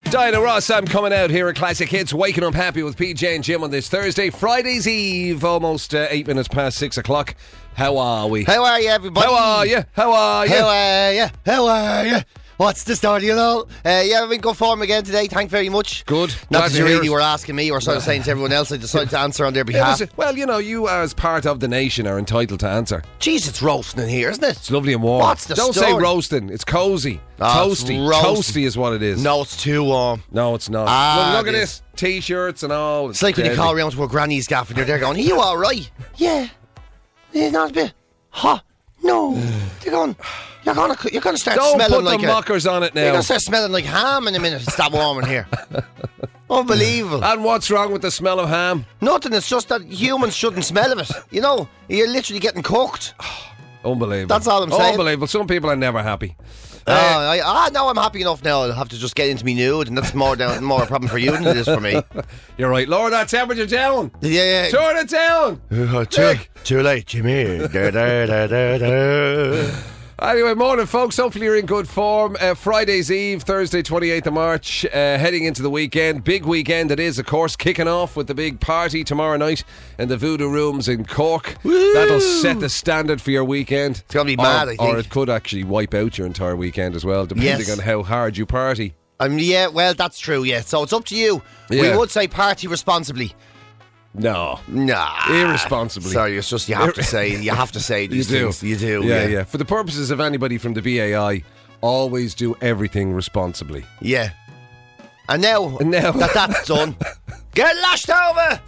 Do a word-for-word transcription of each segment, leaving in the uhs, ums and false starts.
Diana Ross, I'm coming out here at Classic Hits, waking up happy with P J and Jim on this Thursday, Friday's Eve, almost uh, eight minutes past six o'clock. How are we? How are you, everybody? How are you? How are you? How are you? How are you? What's the story, you know? Uh, yeah, we're in good form again today. Thank very much. Good. Not Glad that to you hear really it. were asking me or sort of saying to everyone else. I decided to answer on their It behalf. was- well, you know, you as part of the nation are entitled to answer. Jeez, it's roasting in here, isn't it? It's lovely and warm. What's the Don't say story? roasting. It's cozy. Ah, it's Toasty. roasting. Toasty is what it is. No, it's too warm. No, it's not. Ah, look, look at it this. T-shirts and all. It's like when you deadly. call around to a granny's gaff and you're there going, are you alright? Yeah. Yeah, not a bit. Huh? No. They're going, you're going to you're gonna start Don't smelling put like the a... mockers on it You're now. going to start smelling like ham in a minute. It's that warm in here. Unbelievable. And what's wrong with the smell of ham? Nothing, it's just that humans shouldn't smell of it. You know, you're literally getting cooked. Unbelievable. That's all I'm saying. Unbelievable. Some people are never happy. Oh, I, ah, no, I'm happy enough now. I'll have to just get into me nude, and that's more down, more a problem for you than it is for me. You're right. Lower that temperature down. Yeah, yeah. Turn it down. Uh, too, too late, Jimmy. Da, da, da, da, da. Anyway, morning, folks. Hopefully you're in good form. Uh, Friday's Eve, Thursday, twenty-eighth of March, uh, heading into the weekend. Big weekend it is, of course, kicking off with the big party tomorrow night in the Voodoo Rooms in Cork. Woo! That'll set the standard for your weekend. It's gonna be Or- mad, I think. Or it could actually wipe out your entire weekend as well, depending Yes. on how hard you party. Um, yeah, well, that's true, yeah. So it's up to you. Yeah. We would say party responsibly. No. Nah. Irresponsibly. Sorry, it's just you have to say, you have to say You these do. things. You do, Yeah, yeah. yeah. For the purposes of anybody from the B A I, always do everything responsibly. Yeah. And now, And now- that that's done, get lashed over!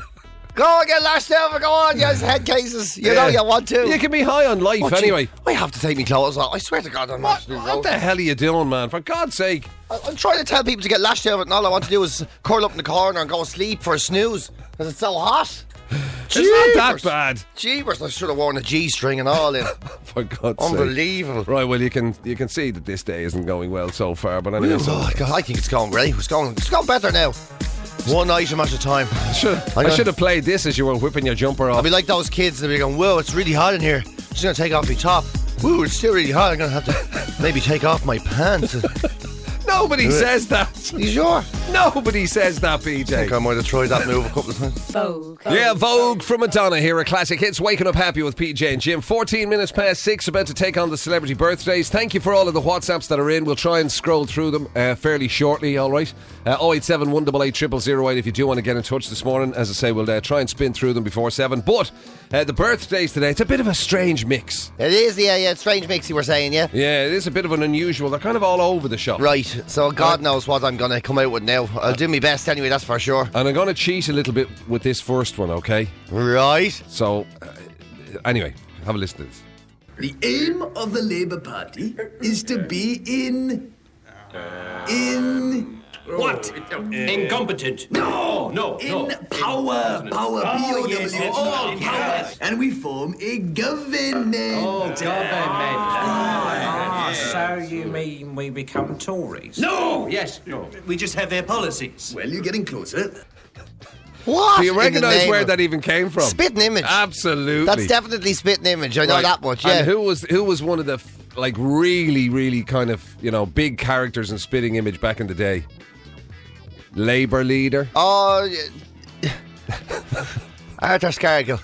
Go and get lashed over, go on, yes, head cases. You know Yeah. you want to. You can be high on life What, anyway. you- I have to take my clothes off. I swear to God, I'm What, not. what the hell are you doing, man? For God's sake. I- I'm trying to tell people to get lashed over, and all I want to do is curl up in the corner and go sleep for a snooze because it's so hot. It's not that Jeepers. bad. Jeepers, I should have worn a G string and all in. For God's sake. Unbelievable. Right, well, you can you can see that this day isn't going well so far, but anyway. So Oh, God, I think it's going great. It's going, it's going better now. One item at a time. I should I should have played this as you were whipping your jumper I'll off. be like those kids that be going, whoa, it's really hot in here. I'm just going to take off my top. Woo, it's still really hot. I'm going to have to maybe take off my pants. Nobody says that. You sure? Nobody says that, P I J. think I might have tried that move a couple of times. Vogue. Yeah, Vogue from Madonna here at Classic Hits. Waking up happy with P J and Jim. fourteen minutes past six, about to take on the celebrity birthdays. Thank you for all of the WhatsApps that are in. We'll try and scroll through them uh, fairly shortly, all right? Uh, oh eight seven, one eight eight, zero zero zero eight if you do want to get in touch this morning. As I say, we'll uh, try and spin through them before seven. But uh, the birthdays today, it's a bit of a strange mix. It is, yeah, yeah. Strange mix you were saying, yeah? Yeah, it is a bit of an unusual. They're kind of all over the shop. Right, so God knows what I'm going to come out with now. I'll do my best anyway, that's for sure. And I'm going to cheat a little bit with this first one, okay? Right. So, uh, anyway, have a listen to this. The aim of the Labour Party is to be in... in... What? Incompetent. No! No, In no. power! Power! Oh, P O W! yes, yes, all yes. power! And we form a government! Oh, government. Ah, so you mean we become Tories? No! Yes, no. We just have their policies. Well, you're getting closer. What? Do you in the recognise name where of- that even came from? Spitting image. Absolutely. That's definitely spitting image. I know Right. that much, yeah. And who was who was one of the like really, really kind of you know big characters in Spitting Image back in the day? Labour leader. Oh, yeah. Arthur Scargill.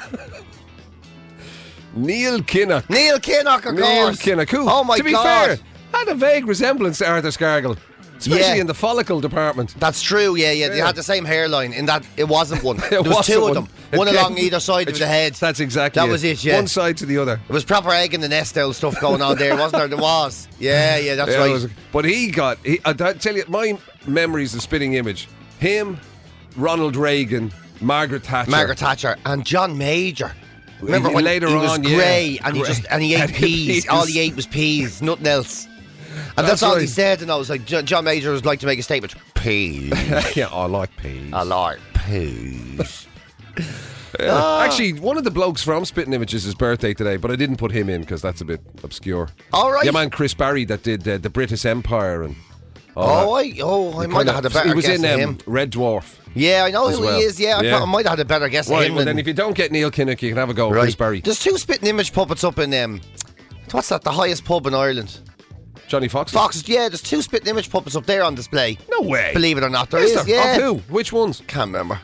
Neil Kinnock. Neil Kinnock, of Neil course. Kinnock. Who, Oh, my to be God. fair, had a vague resemblance to Arthur Scargill, especially Yeah. in the follicle department. That's true, yeah, yeah. They Yeah. had the same hairline in that it wasn't one. It There was wasn't two one. of them. It One came- along either side of it- the head. That's exactly That was it, yeah. One side to the other. It was proper egg in the nest style stuff going on there, wasn't there? There was. Yeah, yeah, that's Yeah, it right. was- but he got, he, I tell you, my memories of Spitting Image, him, Ronald Reagan, Margaret Thatcher. Margaret Thatcher and John Major. Remember He- when later he was on, yeah. grey and he Grey. just and he ate And he peas. peas. All he ate was peas, nothing else. And That's that's, all he right. said. And I was like, John, John Major was like to make a statement. Peas. Yeah, I like peas. I like peas. Uh, Actually, one of the blokes from Spitting Image is his birthday today, but I didn't put him in because that's a bit obscure. All right. Yeah, man, Chris Barry that did uh, the British Empire and. Oh, that. I oh I He might kinda- have had a better He was guess in than um, him. Red Dwarf. Yeah, I know as who well. he is. Yeah, I, Yeah. thought I might have had a better guess Right, than him. well than- then if you don't get Neil Kinnock, you can have a go at Right. Chris Barry. There's two Spitting Image puppets up in um, what's that? The highest pub in Ireland. Johnny Fox. Fox, yeah, there's two spitting image puppets up there on display. No way. Believe it or not, there Is is. there? Yeah. Of who? Which ones? Can't remember.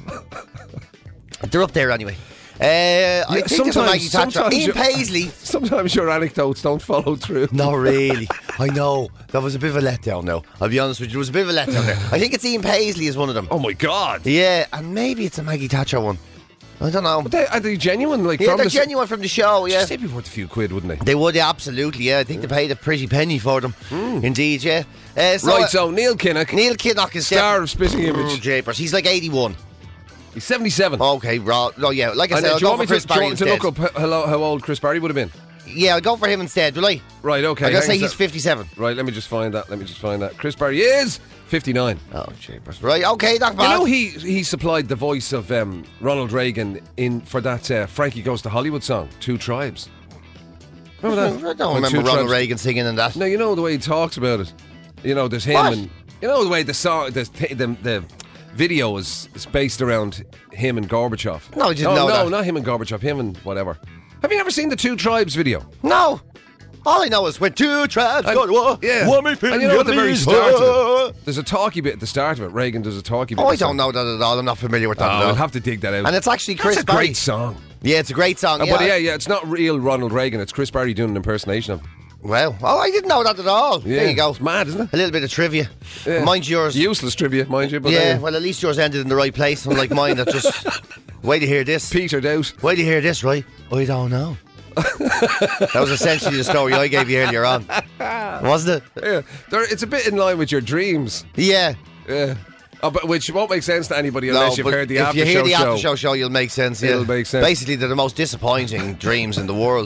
They're up there anyway. Uh, I think there's a Maggie Thatcher. sometimes Ian you- Paisley. Sometimes your anecdotes don't follow through. Not really. I know. That was a bit of a letdown now. I'll be honest with you. There was a bit of a letdown there. I think it's Ian Paisley is one of them. Oh my God. Yeah, and maybe it's a Maggie Thatcher one. I don't know. They, are they genuine? Like Yeah, from they're the genuine from the show, yeah. They'd be worth a few quid, wouldn't they? They would, yeah, absolutely, yeah. I think they paid a pretty penny for them. Indeed, yeah. Uh, so, Right, uh, so Neil Kinnock, Neil Kinnock is star definitely- of Spitting Image. Mm, japers. He's like eighty-one. He's seventy-seven. Okay, right. No, yeah, like I And, said, uh, I'll do you go want for me to, Chris do you Barry want to instead. look up how, how old Chris Barry would have been? Yeah, I'll go for him instead, will I? Right, okay. I'm going to hang say on a he's sec. fifty-seven. Right, let me just find that. Let me just find that. Chris Barry is fifty-nine. Oh, japers. Right, okay, not You bad. know he he supplied the voice of um, Ronald Reagan in for that uh, Frankie Goes to Hollywood song, Two Tribes. Remember that? I don't When remember Two Ronald Tribes- Reagan singing in that. No, you know the way he talks about it. You know, there's him What? and you know the way the song, the the, the video is, is based around him and Gorbachev. No, I didn't oh, know no, that. not him and Gorbachev. Him and whatever. Have you ever seen the Two Tribes video? No. All I know is when two tribes And- go to war, yeah. one me And you know at the very knees, start oh. of it, there's a talky bit at the start of it. Reagan does a talky bit. Oh, I at the don't start. know that at all. I'm not familiar with Oh, that at all. we'll have to dig that out. And it's actually Chris That's a Barry. great song. Yeah, it's a great song. Uh, yeah. But yeah, yeah, it's not real Ronald Reagan. It's Chris Barry doing an impersonation of him. Well, oh, I didn't know that at all. Yeah. There you go. It's mad, isn't it? A little bit of trivia. Yeah. Mind yours. Useless trivia, mind you. But yeah, uh, well, at least yours ended in the right place, unlike mine that just... Wait to hear this. petered out. Wait to hear this, right? I don't know. That was essentially the story I gave you earlier on. Wasn't it? Yeah, They're- it's a bit in line with your dreams. Yeah. Yeah. Oh, but which won't make sense to anybody unless you've but heard the if after you hear show the show. after show show, you'll make sense. Yeah. It'll make sense. Basically, they're the most disappointing dreams in the world.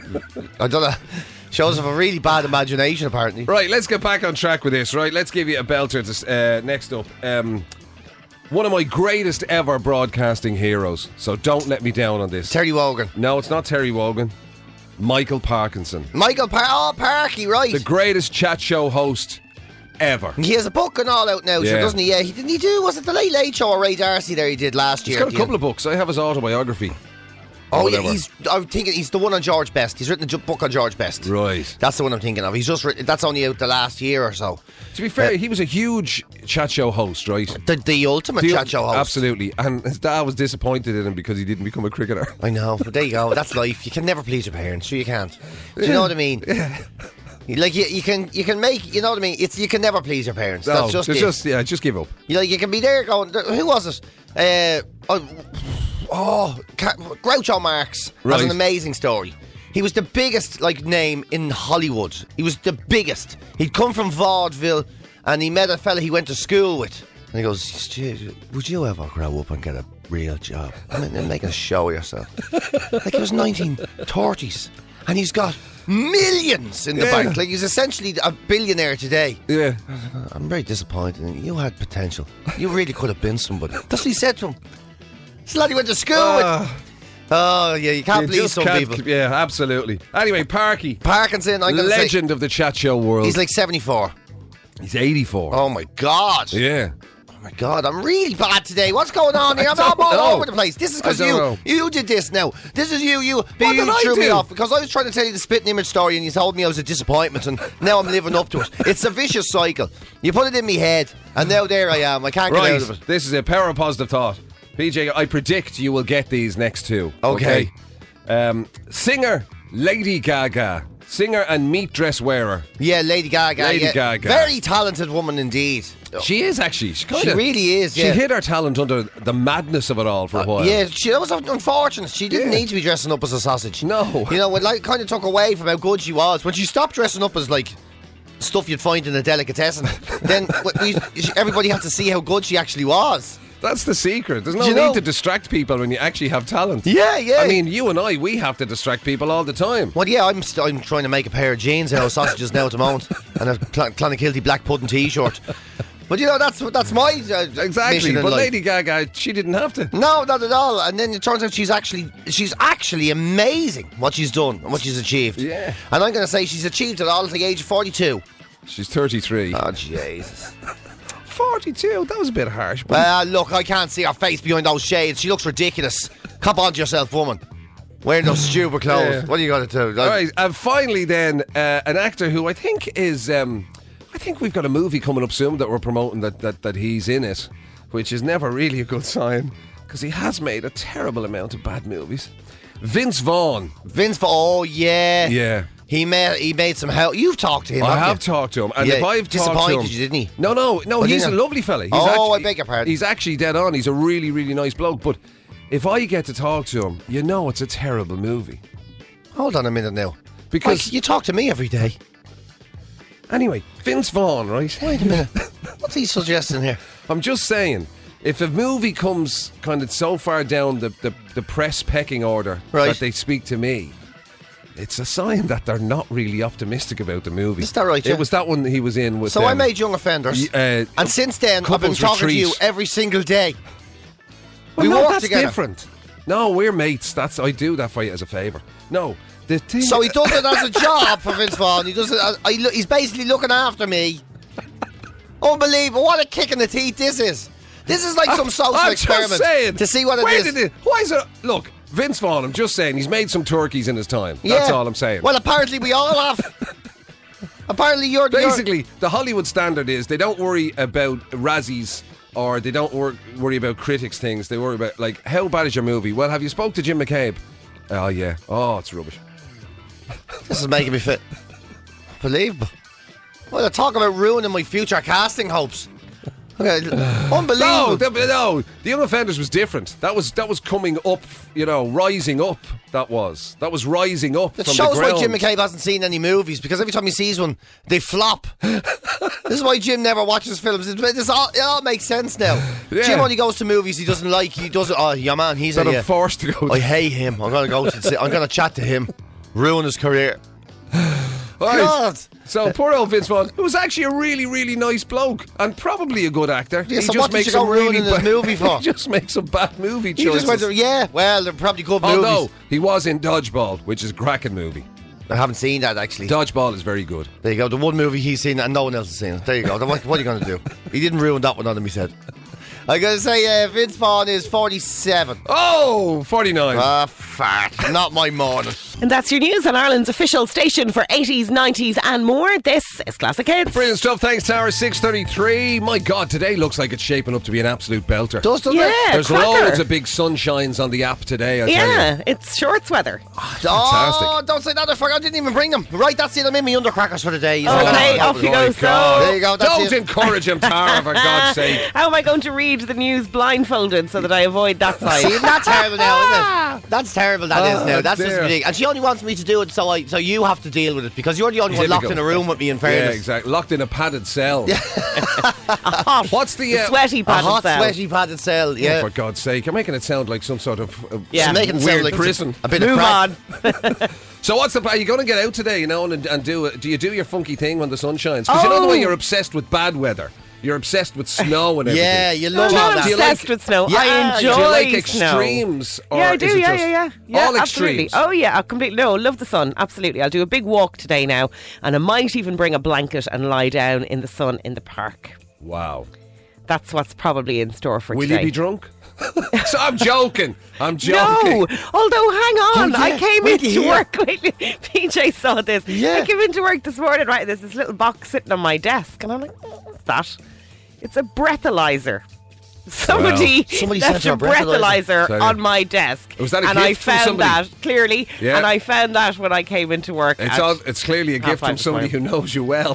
I don't know. Shows of a really bad imagination, apparently. Right, let's get back on track with this. Right, let's give you a belter. To, uh, next up, um, one of my greatest ever broadcasting heroes. So don't let me down on this. Terry Wogan. No, it's not Terry Wogan. Michael Parkinson, Michael Par- oh, Parky, right. the greatest chat show host ever. He has a book and all out now, Yeah. sure, doesn't he? Yeah, he didn't he do, was it the Late Late Show or Ray Darcy there he did last He's year? got a at the couple end? of books. I have his autobiography. Oh, yeah, whatever. he's, I'm thinking he's the one on George Best. He's written a ju- book on George Best. Right. That's the one I'm thinking of. He's just written, that's only out the last year or so. To be fair, he was a huge chat show host, right? The, the ultimate The- chat show host. Absolutely. And his dad was disappointed in him because he didn't become a cricketer. I know, but there you go. That's life. You can never please your parents. Sure, you can't. Do you know what I mean? You- Like you, you can, you can make. You know what I mean? It's you can never please your parents. No, That's just it's it. just yeah, just give up. You know, you can be there going. Who was it? Uh, oh, oh Ca- Groucho Marx Right. has an amazing story. He was the biggest like name in Hollywood. He was the biggest. He'd come from vaudeville, and he met a fella he went to school with. And he goes, "Stu, would you ever grow up and get a real job? I mean, and make a show of yourself." Like it was nineteen thirties, and he's got millions in the Yeah. bank. Like he's essentially a billionaire today. Yeah. I'm very disappointed in you. You had potential. You really could have been somebody. That's what he said to him. This lad he went to school Ah. with. Oh, yeah, you can't You believe just some can't- people. Yeah, absolutely. Anyway, Parky, Parkinson, I'm going to say. legend of the chat show world. He's like seventy-four. He's eighty-four. Oh, my God. Yeah. Oh, my God. I'm really bad today. What's going on here? I I'm all don't know. over the place. This is I because don't you know. you did this now. This is you. You, What you did I threw me do? off because I was trying to tell you the spitting image story and you told me I was a disappointment and now I'm living up to it. It's a vicious cycle. You put it in my head and now there I am. I can't get Right. out of it. This is a power of positive thought. P J, I predict you will get these next two. Okay. Um, singer Lady Gaga. Singer and meat dress wearer. Yeah, Lady Gaga. Lady yeah. Gaga. Very talented woman indeed. She is actually. She, kinda, She really is, yeah. She hid her talent under the madness of it all for a while. Yeah, she, that was unfortunate. She didn't Yeah. need to be dressing up as a sausage. No. You know, it like, kind of took away from how good she was. When she stopped dressing up as, like, stuff you'd find in a delicatessen, then we, everybody had to see how good she actually was. That's the secret. There's no Do you need know- to distract people when you actually have talent. Yeah, yeah. I mean, you and I, we have to distract people all the time. Well, yeah, I'm st- I'm trying to make a pair of jeans out of sausages now at the moment, and a Cl- Clonakilty black pudding t-shirt. But you know, that's that's my uh, Exactly. mission in But life. Lady Gaga, she didn't have to. No, not at all. And then it turns out she's actually she's actually amazing what she's done and what she's achieved. Yeah. And I'm going to say she's achieved it all at the age of forty-two. She's thirty-three. Oh, Jesus. forty-two? That was a bit harsh. But Well, look, I can't see her face behind those shades. She looks ridiculous. Cop on to yourself, woman. Wearing those stupid clothes. Yeah. What are you going to do? All right, and finally then, uh, an actor who I think is, um, I think we've got a movie coming up soon that we're promoting that, that, that he's in it, which is never really a good sign, because he has made a terrible amount of bad movies. Vince Vaughn. Vince Vaughn, oh yeah. Yeah. He made he made some help. You've talked to him, I haven't have you? talked to him, and Yeah, if I've talked to disappointed him, you, didn't he? No, no, no. Oh, He's a didn't he? lovely fella. He's Oh, actually, I beg your pardon. He's actually dead on. He's a really, really nice bloke. But if I get to talk to him, you know, it's a terrible movie. Hold on a minute now. Because Mike, you talk to me every day. anyway, Vince Vaughn, right? Wait a minute. What's he suggesting here? I'm just saying, if a movie comes kind of so far down the, the, the press pecking order Right. that they speak to me, it's a sign that they're not really optimistic about the movie. Is that right, yeah? It was that one he was in with. So I um, made Young Offenders. y- uh, and since then, I've been Couples talking to you Retreat. every single day. Well, we no, work that's together. different. No, we're mates. That's I do that for you as a favour. No, the thing. So he does it as a job for Vince Vaughn. He does it. As, I, he's basically looking after me. Unbelievable! What a kick in the teeth this is. This is like some social I'm experiment just saying, to see what it where is. did it- why is it? Look, Vince Vaughn. I'm just saying he's made some turkeys in his time. That's all I'm saying. Well, apparently we all have. Apparently you're you're- Basically, the Hollywood standard is they don't worry about Razzies or they don't wor- worry about critics' things. They worry about, like, how bad is your movie? Well, have you spoke to Jim McCabe? Oh, yeah. Oh, it's rubbish. This is making me fit. Unbelievable. Well, they're talking about ruining my future casting hopes. Okay, No, unbelievable. the, no, the Young Offenders was different. That was that was coming up, you know, rising up. That was that was rising up It from shows the why ground. Jim McCabe hasn't seen any movies, because every time he sees one, they flop. This is why Jim never watches films. It, this all, it all makes sense now. Yeah. Jim only goes to movies he doesn't like. He doesn't. Oh, yeah, man, he's That a. I'm Yeah. forced to go. I hate him. I'm gonna go to. I'm gonna chat to him. Ruin his career. Right. God. So poor old Vince Vaughn, who was actually a really, really nice bloke and probably a good actor. Yeah, he so just what did makes you go some really ruining his bad, movie for? he just makes some bad movie He choices. just went to. Yeah, well, they're probably good movies. Although he was in Dodgeball, which is a cracking movie. I haven't seen that actually. Dodgeball is very good. There you go. The one movie he's seen and no one else has seen it. There you go. What, what are you going to do? He didn't ruin that one on him, he said. I got to say, uh, Vince Vaughn is forty-seven. Oh, forty-nine. Ah, fat. Not my morning. And that's your news on Ireland's official station for eighties, nineties and more. This is Classic Hits. Brilliant stuff. Thanks, Tara. six thirty-three. My God, today looks like it's shaping up to be an absolute belter. Does, doesn't Yeah, it? There's cracker. loads of big sunshines on the app today, I tell you. Yeah, it's shorts weather. Fantastic. Oh, don't say that. I forgot. I didn't even bring them. Right, that's it. I'm in my undercrackers for the day. You know Okay, that? off you my go. God. So, There you go. That's Don't it. encourage him, Tara, for God's sake. how am I going to read the news blindfolded so that I avoid that See, side? that's terrible now, isn't it? That's terrible, That is Oh, now. That's just dear. ridiculous. And she only wants me to do it, so I, so you have to deal with it, because you're the only one Typical. locked in a room with me, in Yeah, fairness. exactly. Locked in a padded cell. Hot, What's the... Uh, sweaty A padded hot, cell. sweaty padded cell, yeah. Oh, for God's sake. You're making it sound like some sort of uh, Yeah. It's making it weird sound like prison. a bit Move of crack. on. So what's the... Are you going to get out today, you know, and, and do... Do you do your funky thing when the sun shines? Because you know the way Oh. you're obsessed with bad weather. You're obsessed with snow and everything. Yeah, you I'm love all not that. you obsessed like- with snow. Yeah, I do enjoy Do you like snow. extremes? Or Yeah, I is do. it Yeah, just yeah, yeah, yeah. all absolutely. extremes? Oh, yeah, I completely. No, love the sun. Absolutely. I'll do a big walk today now, and I might even bring a blanket and lie down in the sun in the park. Wow. That's what's probably in store for Will today. you be drunk? So I'm joking. I'm joking. No, although hang on, Oh, I yeah. came Wait till into you work. Wait, P J saw this. Yeah. I came into work this morning. Right, there's this little box sitting on my desk, and I'm like, what's that? It's a breathalyzer. Somebody, Somebody left sent a you a breathalyzer. breathalyzer Sorry. on my desk, Was that a and I gift from found somebody? that clearly, Yeah. and I found that when I came into work. It's at- all, it's clearly a half gift five from this somebody who morning. knows you well.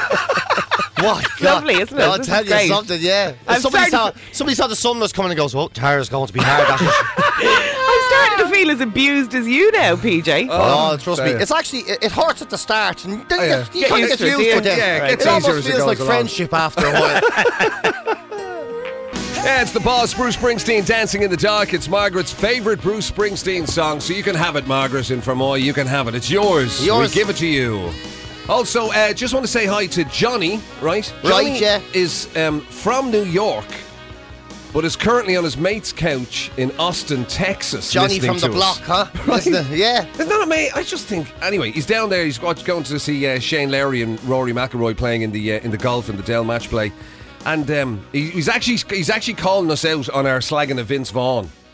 What? lovely, isn't it? I'll This tell is you great. something, yeah. I'm Somebody saw, starting somebody saw the sun was coming and goes, well, Tara's going to be hard. That's it. I'm starting to feel as abused as you now, P J. Oh, trust me. sorry. It's actually, it, it hurts at the start. And then Oh, yeah. you, you Get kind of used get to it, used do to you? it then. Yeah, it It gets easier almost as it feels goes like along. friendship after a while. Yeah, it's the boss, Bruce Springsteen, Dancing in the Dark. It's Margaret's favourite Bruce Springsteen song, so you can have it, Margaret, in Fermoy. You can have it. It's yours. Yours. We give it to you. Also, uh, just want to say hi to Johnny, right? Right, Johnny yeah. is um, from New York, but is currently on his mate's couch in Austin, Texas. Johnny listening from the to block, us. huh? Listen, yeah. Isn't that amazing? I just think. Anyway, he's down there. He's got- going to see uh, Shane Lowry and Rory McIlroy playing in the uh, in the golf in the Dell match play, and um, he, he's actually he's actually calling us out on our slagging of Vince Vaughn.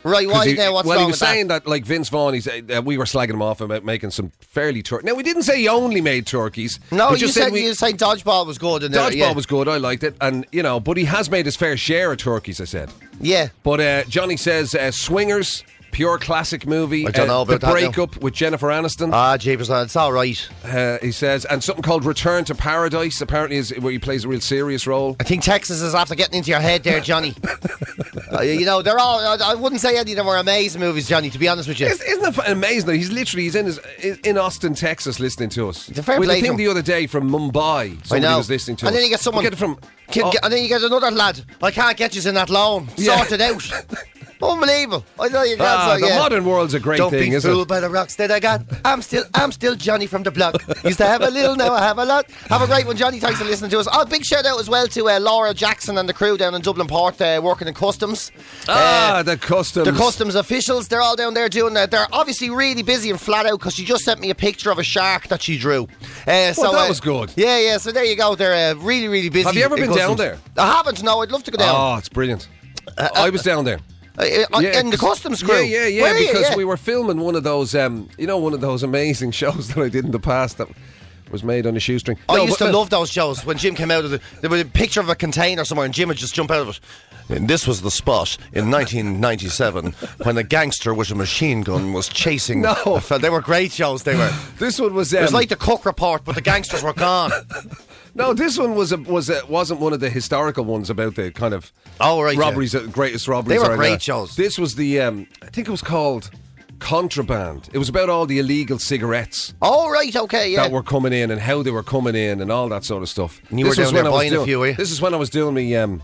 Right, 'Cause why he- now? What's well, wrong he was with saying that? like Vince Vaughn, he's, uh, we were slagging him off about making some fairly tur- Now, we didn't say he only made turkeys. that? No, we you just said, we, you said Dodgeball was good. And there, Dodgeball yeah. was good, I liked it. And, you know, but he has made his fair share of turkeys, I said. Yeah. But uh, Johnny says uh, Swingers, pure classic movie. I don't uh, know about The that Breakup with Jennifer Aniston. Ah, jeepers, man, it's all right. Uh, he says, and something called Return to Paradise, apparently is where he plays a real serious role. I think Texas is after getting into your head there, Johnny. uh, you know, they're all. I, I wouldn't say any of them were amazing movies, Johnny. To be honest with you, Isn't isn't it amazing that he's literally he's in his in Austin, Texas, listening to us. It's a fair With play a to thing him. the other day from Mumbai. I Somebody know. was listening to and us. then you get someone. We get it from. Can, oh, get- and then you get another lad. I can't get you in that loan. Yeah. Sort it out. Unbelievable. I know you can't. ah, so, the yeah. modern world's a great Don't thing, be isn't fooled it? by the rocks that I got. I'm still, I'm still Johnny from the block. Used to have a little, now I have a lot. Have a great one, Johnny. Thanks for listening to us. Oh, big shout out as well to uh, Laura Jackson and the crew down in Dublin Port, uh, working in customs. Ah, Uh, the customs. the customs officials, they're all down there doing that. They're obviously really busy and flat out because she just sent me a picture of a shark that she drew. Uh, so, that uh, was good. Yeah, yeah. So there you go. They're uh, really, really busy. Have you ever in been down customs. there? I haven't. No, I'd love to go down. Oh, it's brilliant. I was down there. Uh, uh, Yeah, in the 'cause- customs crew. Yeah, yeah, yeah. Where are you? because Yeah. we were filming one of those, um, you know, one of those amazing shows that I did in the past that was made on a shoestring. I No, used but- to love those shows when Jim came out of the. There was a picture of a container somewhere, and Jim would just jump out of it. And this was the spot in nineteen ninety-seven when a gangster with a machine gun was chasing. No. a fella. They were great shows. They were. This one was. Um, It was like the Cook Report, but the gangsters were gone. No, this one was a, was a, wasn't one of the historical ones about the kind of Oh, right, yeah. robberies, uh, greatest robberies. They were are great now. shows. This was the, um, I think it was called Contraband. It was about all the illegal cigarettes Oh, right, okay, yeah. that were coming in and how they were coming in and all that sort of stuff. And you This were was down there when I was buying a doing- few, were you? This is when I was doing me, um,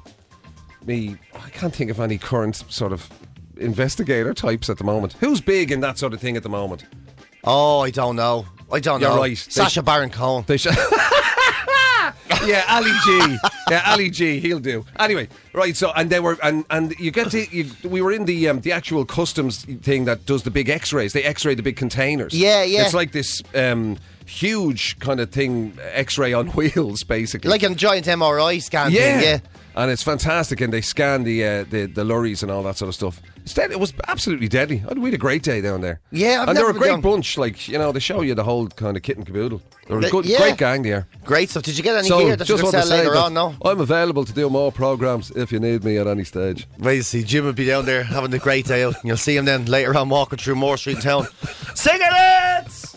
me. I can't think of any current sort of investigator types at the moment. Who's big in that sort of thing at the moment? Oh, I don't know. I don't You're know. right. Sacha Baron Cohen. They should. Yeah, Ali G. Yeah, Ali G. He'll do. Anyway, right. So, and they were, and and you get to. You, we were in the um, the actual customs thing that does the big X-rays. They X-ray the big containers. Yeah, yeah. It's like this um, huge kind of thing, X-ray on wheels, basically. Like a giant M R I scan yeah. thing, yeah. And it's fantastic, and they scan the uh, the the lorries and all that sort of stuff. It's dead, it was absolutely deadly. We had a great day down there. Yeah, I've and they're never a been great down. bunch. Like, you know, they show you the whole kind of kit and caboodle. They're a They- good, yeah. great gang there. Great stuff. Did you get any So, gear that you just could want to sell say later that on? No. I'm available to do more programs if you need me at any stage. Right, you see, Jim would be down there having a great day out. You'll see him then later on walking through Moore Street in town. Cigarettes!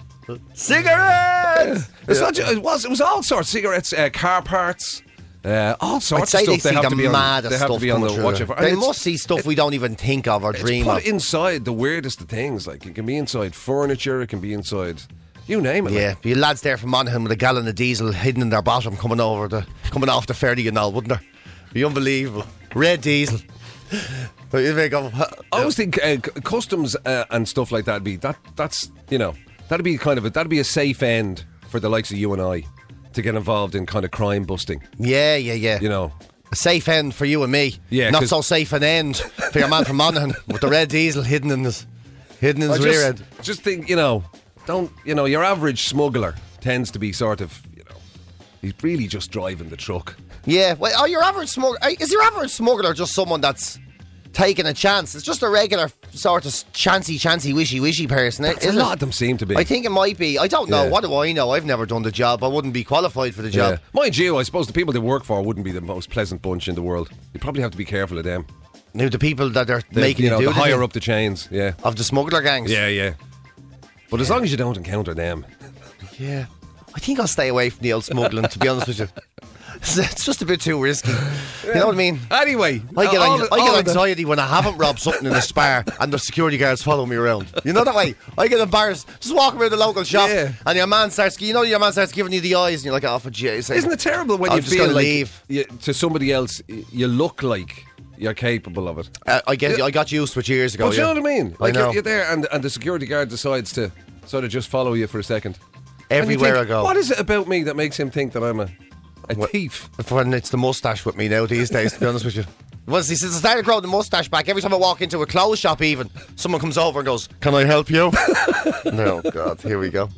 Cigarettes! It's not. ju- It was. It was all sorts. Cigarettes, uh, car parts, uh, all I'd sorts say of they stuff. see have the to be on. maddest They have stuff to be on coming the through watch there. out for. And They it's- must see stuff we don't even think of or It's dream put of. inside the weirdest of things. Like, it can be inside furniture. It can be inside. You name it. like. Yeah, be lads there from Monaghan with a gallon of diesel hidden in their bottom coming over the coming off the ferry and all, wouldn't there? Be unbelievable. Red diesel. But you think of- I always think uh, c- customs uh, and stuff like that be that. That's you know that'd be kind of a, that'd be a safe end for the likes of you and I to get involved in kind of crime busting. Yeah, yeah, yeah. You know. A safe end for you and me. Yeah, Not 'cause- so safe an end for your man from Monaghan with the red diesel hidden in his hidden in I his rear just, end. just think, you know, don't, you know, your average smuggler tends to be sort of, you know, he's really just driving the truck. Yeah, well, oh, your average smuggler is your average smuggler just someone that's taking a chance? It's just a regular sort of chancy, chancy, wishy, wishy person. That's is a it? lot of them seem to be. I think it might be. I don't know. Yeah. What do I know? I've never done the job. I wouldn't be qualified for the Yeah. job. Mind you, I suppose the people they work for wouldn't be the most pleasant bunch in the world. You probably have to be careful of them. Now the people that are The, making you it know, do the the higher thing up the chains. Yeah. of the smuggler gangs. Yeah, yeah. But as long as you don't encounter them. Yeah. I think I'll stay away from the old smuggling. To be honest with you, it's, it's just a bit too risky. You know what I mean? Anyway, I get, all ang- the- I all get of the- anxiety when I haven't robbed something in a spar and the security guards follow me around. You know that way? I get embarrassed. Just walking around the local shop Yeah. and your man starts, you know, your man starts giving you the eyes and you're like, oh, for jeez. Isn't it terrible when I'm you just feel gonna like leave. You, to somebody else, y- you look like you're capable of it? Uh, I get, I got used to it years ago. But you yeah. know what I mean? I Like know. you're, you're there, and and the security guard decides to sort of just follow you for a second. And you Everywhere think, I go. What is it about me that makes him think that I'm a, a What- thief? When it's the mustache with me now these days, to be honest with you. Well, see, since I started growing the mustache back, every time I walk into a clothes shop even, someone comes over and goes, can I help you? No, God, here we go.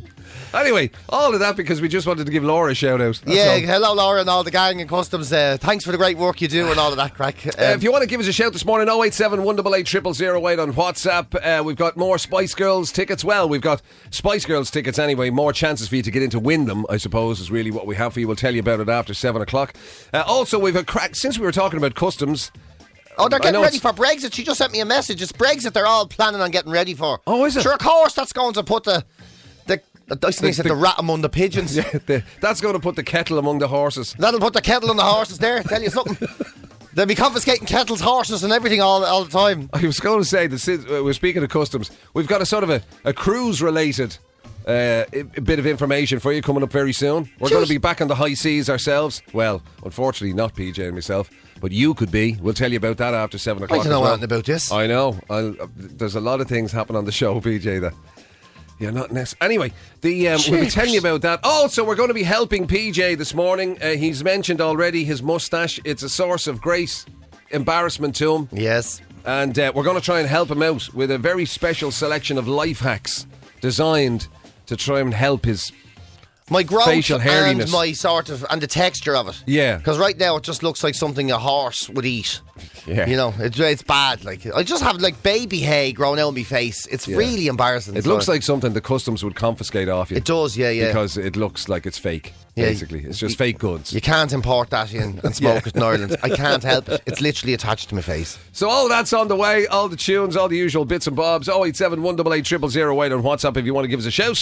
Anyway, all of that because we just wanted to give Laura a shout out. That's Yeah, all. hello Laura and all the gang in Customs. Uh, thanks for the great work you do and all of that crack. Um, Uh, if you want to give us a shout this morning, oh eight seven, one eight eight, zero zero zero eight on WhatsApp. Uh, we've got more Spice Girls tickets. Well, we've got Spice Girls tickets anyway. More chances for you to get in to win them, I suppose, is really what we have for you. We'll tell you about it after seven o'clock. Uh, also, we've a crack. Since we were talking about customs. Oh, they're I getting know ready it's- for Brexit. She just sent me a message. It's Brexit they're all planning on getting ready for. Oh, is it? Sure, of course, that's going to put the... the I think The- it's the, the- rat among the pigeons. Yeah, the, that's going to put the kettle among the horses. That'll put the kettle on the horses there. Tell you something. They'll be confiscating kettles, horses and everything all, all the time. I was going to say, that since uh, we're speaking of customs, we've got a sort of a, a cruise-related uh, a bit of information for you coming up very soon. We're going to be back on the high seas ourselves. Well, unfortunately, not P J and myself, but you could be. We'll tell you about that after seven o'clock. I don't know as well. anything about this. I know. I'll, uh, there's a lot of things happen on the show, P J, that... Yeah, not necessarily. Anyway, the um, we'll be telling you about that. Also, we're going to be helping P J this morning. Uh, he's mentioned already his moustache. It's a source of great embarrassment to him. Yes. And uh, we're going to try and help him out with a very special selection of life hacks designed to try and help his... My growth Facial hairiness. and my sort of... And the texture of it. Yeah. Because right now it just looks like something a horse would eat. Yeah. You know, it's, it's bad. Like I just have like baby hay growing out on my face. It's Yeah. really embarrassing. It So- looks like something the customs would confiscate off you. It does, yeah, yeah. Because it looks like it's fake, Yeah. basically. It's just fake goods. You can't import that in and smoke it in Ireland. I can't help it. It's literally attached to my face. So all that's on the way, all the tunes, all the usual bits and bobs. oh eight seven, one eight eight, zero zero zero eight on WhatsApp if you want to give us a shout.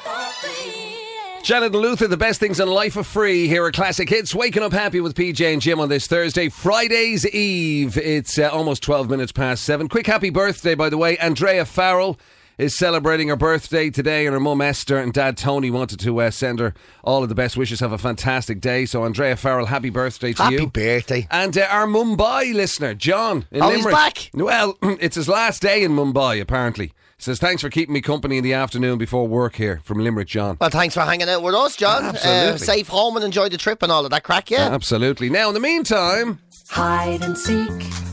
Janet and Luther, the best things in life are free. Here are Classic Hits. Waking up happy with P J and Jim on this Thursday, Friday's Eve. It's uh, almost twelve minutes past seven. Quick happy birthday, by the way. Andrea Farrell is celebrating her birthday today, and her mum Esther and dad Tony wanted to uh, send her all of the best wishes. Have a fantastic day. So Andrea Farrell, happy birthday to Happy you. birthday. And uh, our Mumbai listener, John, in Oh, he's Limerick. back? Well, it's his last day in Mumbai, apparently. Says, thanks for keeping me company in the afternoon before work here. From Limerick, John. Well, thanks for hanging out with us, John. Absolutely. Uh, safe home and enjoy the trip and all of that crack, yeah? Absolutely. Now, in the meantime... Hide and seek,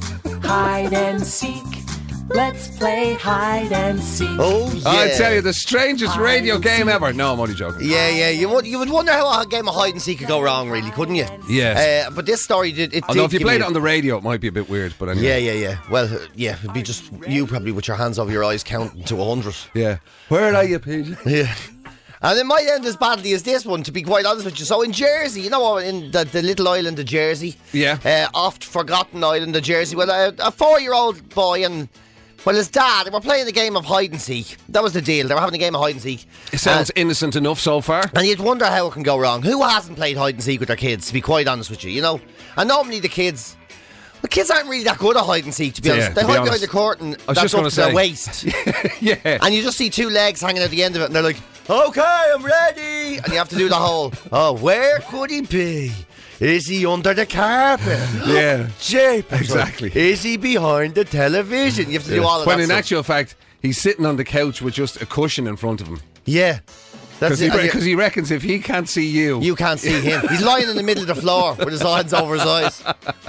hide and seek. Let's play hide and seek. Oh, yeah. I tell you, the strangest Hide radio and game seek. ever. No, I'm only joking. Yeah, yeah. You would, you would wonder how a game of hide and seek could go wrong, really, couldn't you? Yes. Uh, but this story did. It Although did if you give played me- it on the radio, it might be a bit weird, but anyway. Yeah, yeah, yeah. Well, uh, yeah, it'd be just you probably with your hands over your eyes counting to a hundred. Yeah. Where are you, P J? Yeah. And it might end as badly as this one, to be quite honest with you. So in Jersey, you know, in the, the little island of Jersey, Yeah. uh, oft forgotten island of Jersey, well, a, a four-year-old boy and, well, his dad, they were playing a game of hide and seek. That was the deal. They were having a game of hide and seek. It sounds And- innocent enough so far. And you'd wonder how it can go wrong. Who hasn't played hide and seek with their kids, to be quite honest with you, you know? And normally the kids... The kids aren't really that good at hide and seek, to be Yeah, honest. to They be hide honest. behind the curtain I was that's just up gonna to their say. waist. Yeah. And you just see two legs hanging at the end of it, and they're like, okay, I'm ready. And you have to do the whole, oh, where could he be? Is he under the carpet? Yeah. Jeepers. Exactly. Is he behind the television? You have to do all of When that in stuff. actual fact, he's sitting on the couch with just a cushion in front of him. Yeah. That's Because he, it. And re- you- 'cause he reckons if he can't see you... You can't see him. He's lying in the middle of the floor with his hands over his eyes.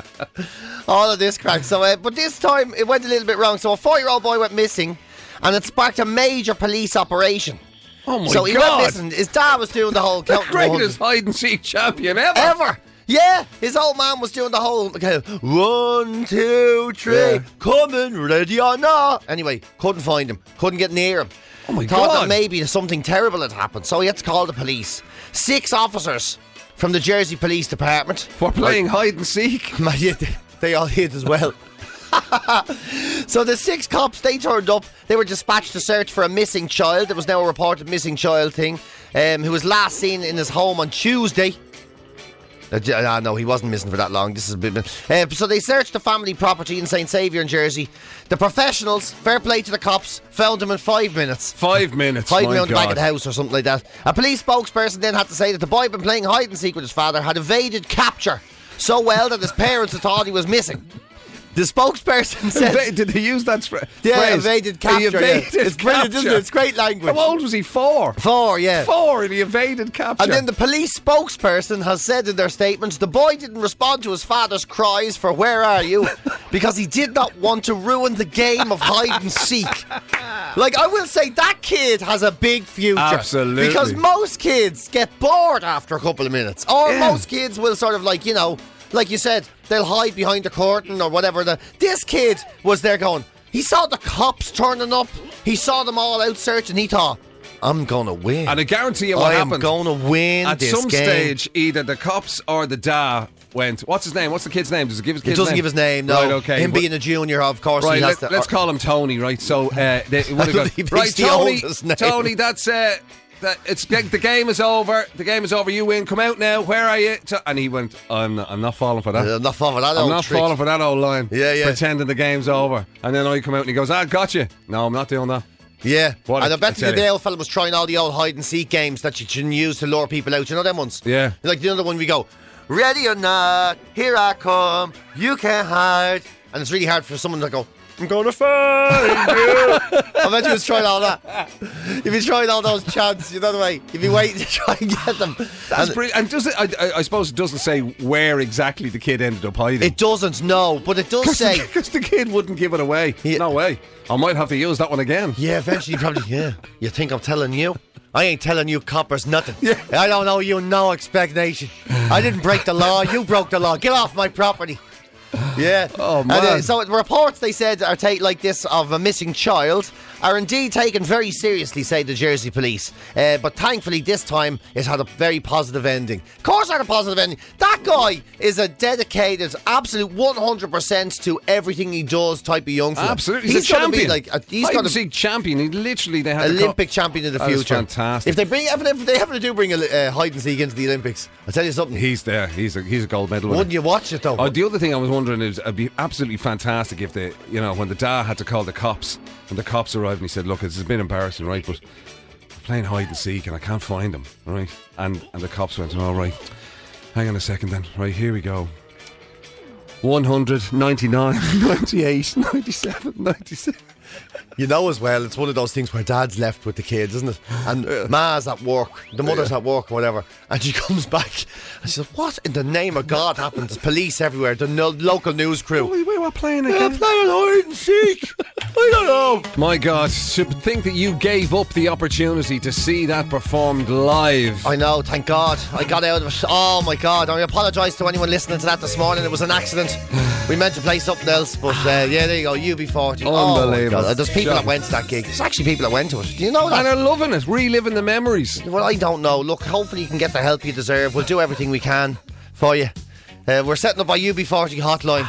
All of this crack. So, uh, but this time it went a little bit wrong. So a four-year-old boy went missing, and it sparked a major police operation. Oh my so he God. went missing. His dad was doing the whole The count to one hundred. greatest hide-and-seek champion ever. Ever. Yeah, his old man was doing the whole okay, one, two, three, Yeah. coming, ready or not. Anyway, couldn't find him, couldn't get near him. Oh my Thought God. that maybe something terrible had happened, so he had to call the police. Six officers from the Jersey Police Department. We're playing hide-and-seek. Man, yeah, they, they all hid as well. So the six cops, they turned up. They were dispatched to search for a missing child. There was now a reported missing child thing, um, who was last seen in his home on Tuesday. Uh, j- uh, no, he wasn't missing for that long. This is a bit. Uh, so they searched the family property in Saint Saviour in Jersey. The professionals, fair play to the cops, found him in five minutes. Five minutes, Hiding my around the back God. of the house or something like that. A police spokesperson then had to say that the boy had been playing hide and seek with his father, had evaded capture so well that his parents had thought he was missing. The spokesperson said, Eva- Did they use that spra- yeah, phrase? evaded He capture. yeah. evaded It's brilliant, isn't it? capture. It's great language. How old was he? Four. Four, yeah. Four, and he evaded capture. And then the police spokesperson has said in their statement, the boy didn't respond to his father's cries for "Where are you?" because he did not want to ruin the game of hide and seek. Like, I will say that kid has a big future. Absolutely. Because most kids get bored after a couple of minutes. Or Yeah. most kids will sort of like, you know, like you said, they'll hide behind the curtain or whatever. The, this kid was there going, he saw the cops turning up. He saw them all out searching. He thought, I'm going to win. And I guarantee you what I happened. am going to win At this some game. stage, either the cops or the da went, what's his name? What's the kid's name? Does it give his He kid's doesn't name? give his name, no. Right, okay. Him But- being a junior, of course, Right, he has let, to... let's call him Tony, right? So, uh, they would have I gone, believe right, he's the Tony, oldest name. Tony, that's, uh, that, it's, the game is over, the game is over, you win, come out now, where are you? And he went, I'm not, I'm not falling for that. I'm not falling for that I'm old not trick. falling for that old line. Yeah, yeah. Pretending the game's over. And then I come out and he goes, ah, gotcha. No, I'm not doing that. Yeah, What and a- I bet I you tell the you. Dale fella was trying all the old hide and seek games that you can use to lure people out. You know them ones? Yeah. Like the other one we go, ready or not, here I come, you can't hide. And it's really hard for someone to go, I'm going to find you. I bet you was trying all that. If you tried all those chants, you know the way. If you wait to try and get them. That's And brilliant. And does it, I, I, I suppose it doesn't say where exactly the kid ended up hiding. it doesn't, no, but it does say. Because the kid wouldn't give it away. Yeah. No way. I might have to use that one again. Yeah, eventually, probably. Yeah. You think I'm telling you? I ain't telling you coppers nothing. Yeah. I don't know you no expectation. I didn't break the law. You broke the law. Get off my property. Yeah. Oh, And, man. uh, so reports they said are take like this of a missing child are indeed taken very seriously, say the Jersey police. Uh, but thankfully this time it had a very positive ending. Of course, it had a positive ending. That guy is a dedicated, absolute one hundred percent to everything he does type of young fella. Absolutely. He's, He's a gonna champion. be like a, he's Hide got and to seek champion. He literally, they had to call- Olympic champion in the That is future. fantastic. If they bring, if, if they ever do bring a uh, hide and seek into the Olympics, I'll tell you something. He's there. He's a, he's a gold medal winner. Wouldn't you watch it though? Oh, the other thing I was wondering is it'd be absolutely fantastic if the, you know, when the da had to call the cops, when the cops arrived and he said, look, it's a bit embarrassing, right, but I'm playing hide and seek and I can't find them, right? And and the cops went, all right, hang on a second then, right, here we go. one hundred, ninety-nine, ninety-eight, ninety-seven, ninety-six. You know as well, it's one of those things where dad's left with the kids, isn't it? And ma's at work, the mother's at work or whatever, and she comes back and she says, what in the name of God happened? There's police everywhere, the no- local news crew. We, we were playing They're again. playing hide and seek. I don't know. My God, to think that you gave up the opportunity to see that performed live. I know, thank God. I got out of it. Oh my God. I apologise to anyone listening to that this morning. It was an accident. We meant to play something else, but uh, yeah, there you go. U B forty. Oh my Unbelievable. God. There's people John. that went to that gig. There's actually people that went to it. Do you know that? And are loving it, reliving the memories. Well, I don't know. Look, hopefully you can get the help you deserve. We'll do everything we can for you. Uh, we're setting up our U B forty hotline.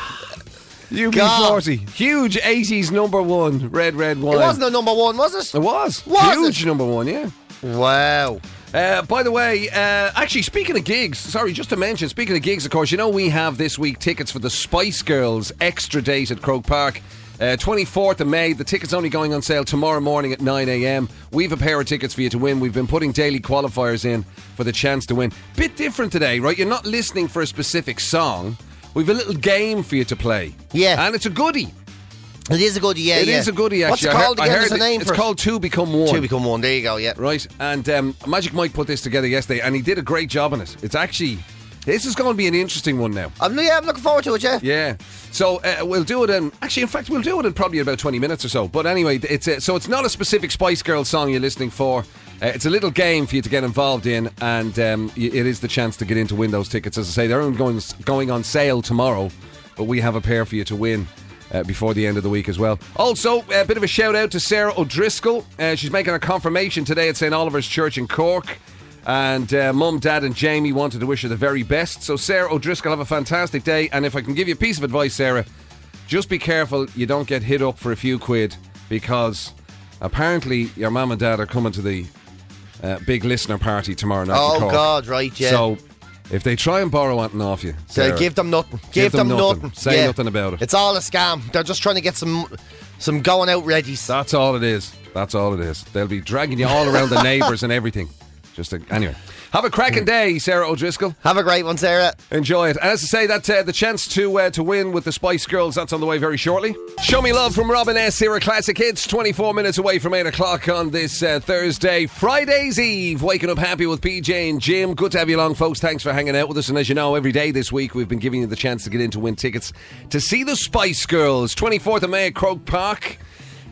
U B forty, huge eighties number one, red, red wine. It wasn't a number one, was it? It was. Was Huge it? number one, yeah. Wow. Uh, by the way, uh, actually, speaking of gigs, sorry, just to mention, speaking of gigs, of course, you know we have this week tickets for the Spice Girls extra date at Croke Park. Uh, twenty-fourth of May. The tickets only going on sale tomorrow morning at nine a.m. We've a pair of tickets for you to win. We've been putting daily qualifiers in for the chance to win. Bit different today, right? You're not listening for a specific song. We've a little game for you to play. Yeah. And it's a goodie. It is a goodie, yeah. It yeah. is a goodie, actually. What's it I heard- called I again? heard There's a it- name It's for it. called Two Become One. Two Become One. There you go, yeah. Right, and um, Magic Mike put this together yesterday, and he did a great job on it. It's actually, this is going to be an interesting one now. I'm, yeah, I'm looking forward to it, yeah. Yeah, so uh, we'll do it in. Actually, in fact, we'll do it in probably about twenty minutes or so. But anyway, it's uh, so it's not a specific Spice Girls song you're listening for. Uh, it's a little game for you to get involved in, and um, y- it is the chance to get in to win those tickets. As I say, they're only going going on sale tomorrow, but we have a pair for you to win. Uh, before the end of the week as well. Also, a bit of a shout out to Sarah O'Driscoll. Uh, she's making a confirmation today at Saint Oliver's Church in Cork. And uh, Mum, Dad and Jamie wanted to wish her the very best. So Sarah O'Driscoll, have a fantastic day. And if I can give you a piece of advice, Sarah, just be careful you don't get hit up for a few quid, because apparently your mum and dad are coming to the uh, big listener party tomorrow night in Oh, Cork. God, right, yeah. So if they try and borrow anything off you, So Sarah, give them nothing. Give, Give them them, nothing. nothing. Say Yeah. nothing about it. It's all a scam. They're just trying to get some some going out readies. That's all it is. That's all it is. They'll be dragging you all around the neighbours and everything. Just to, anyway. Have a cracking day, Sarah O'Driscoll. Have a great one, Sarah. Enjoy it. As I say, that uh, the chance to uh, to win with the Spice Girls, that's on the way very shortly. Show Me Love from Robin S. here at Classic Hits. twenty-four minutes away from eight o'clock on this uh, Thursday, Friday's Eve. Waking up happy with P J and Jim. Good to have you along, folks. Thanks for hanging out with us. And as you know, every day this week we've been giving you the chance to get in to win tickets to see the Spice Girls. twenty-fourth of May at Croke Park.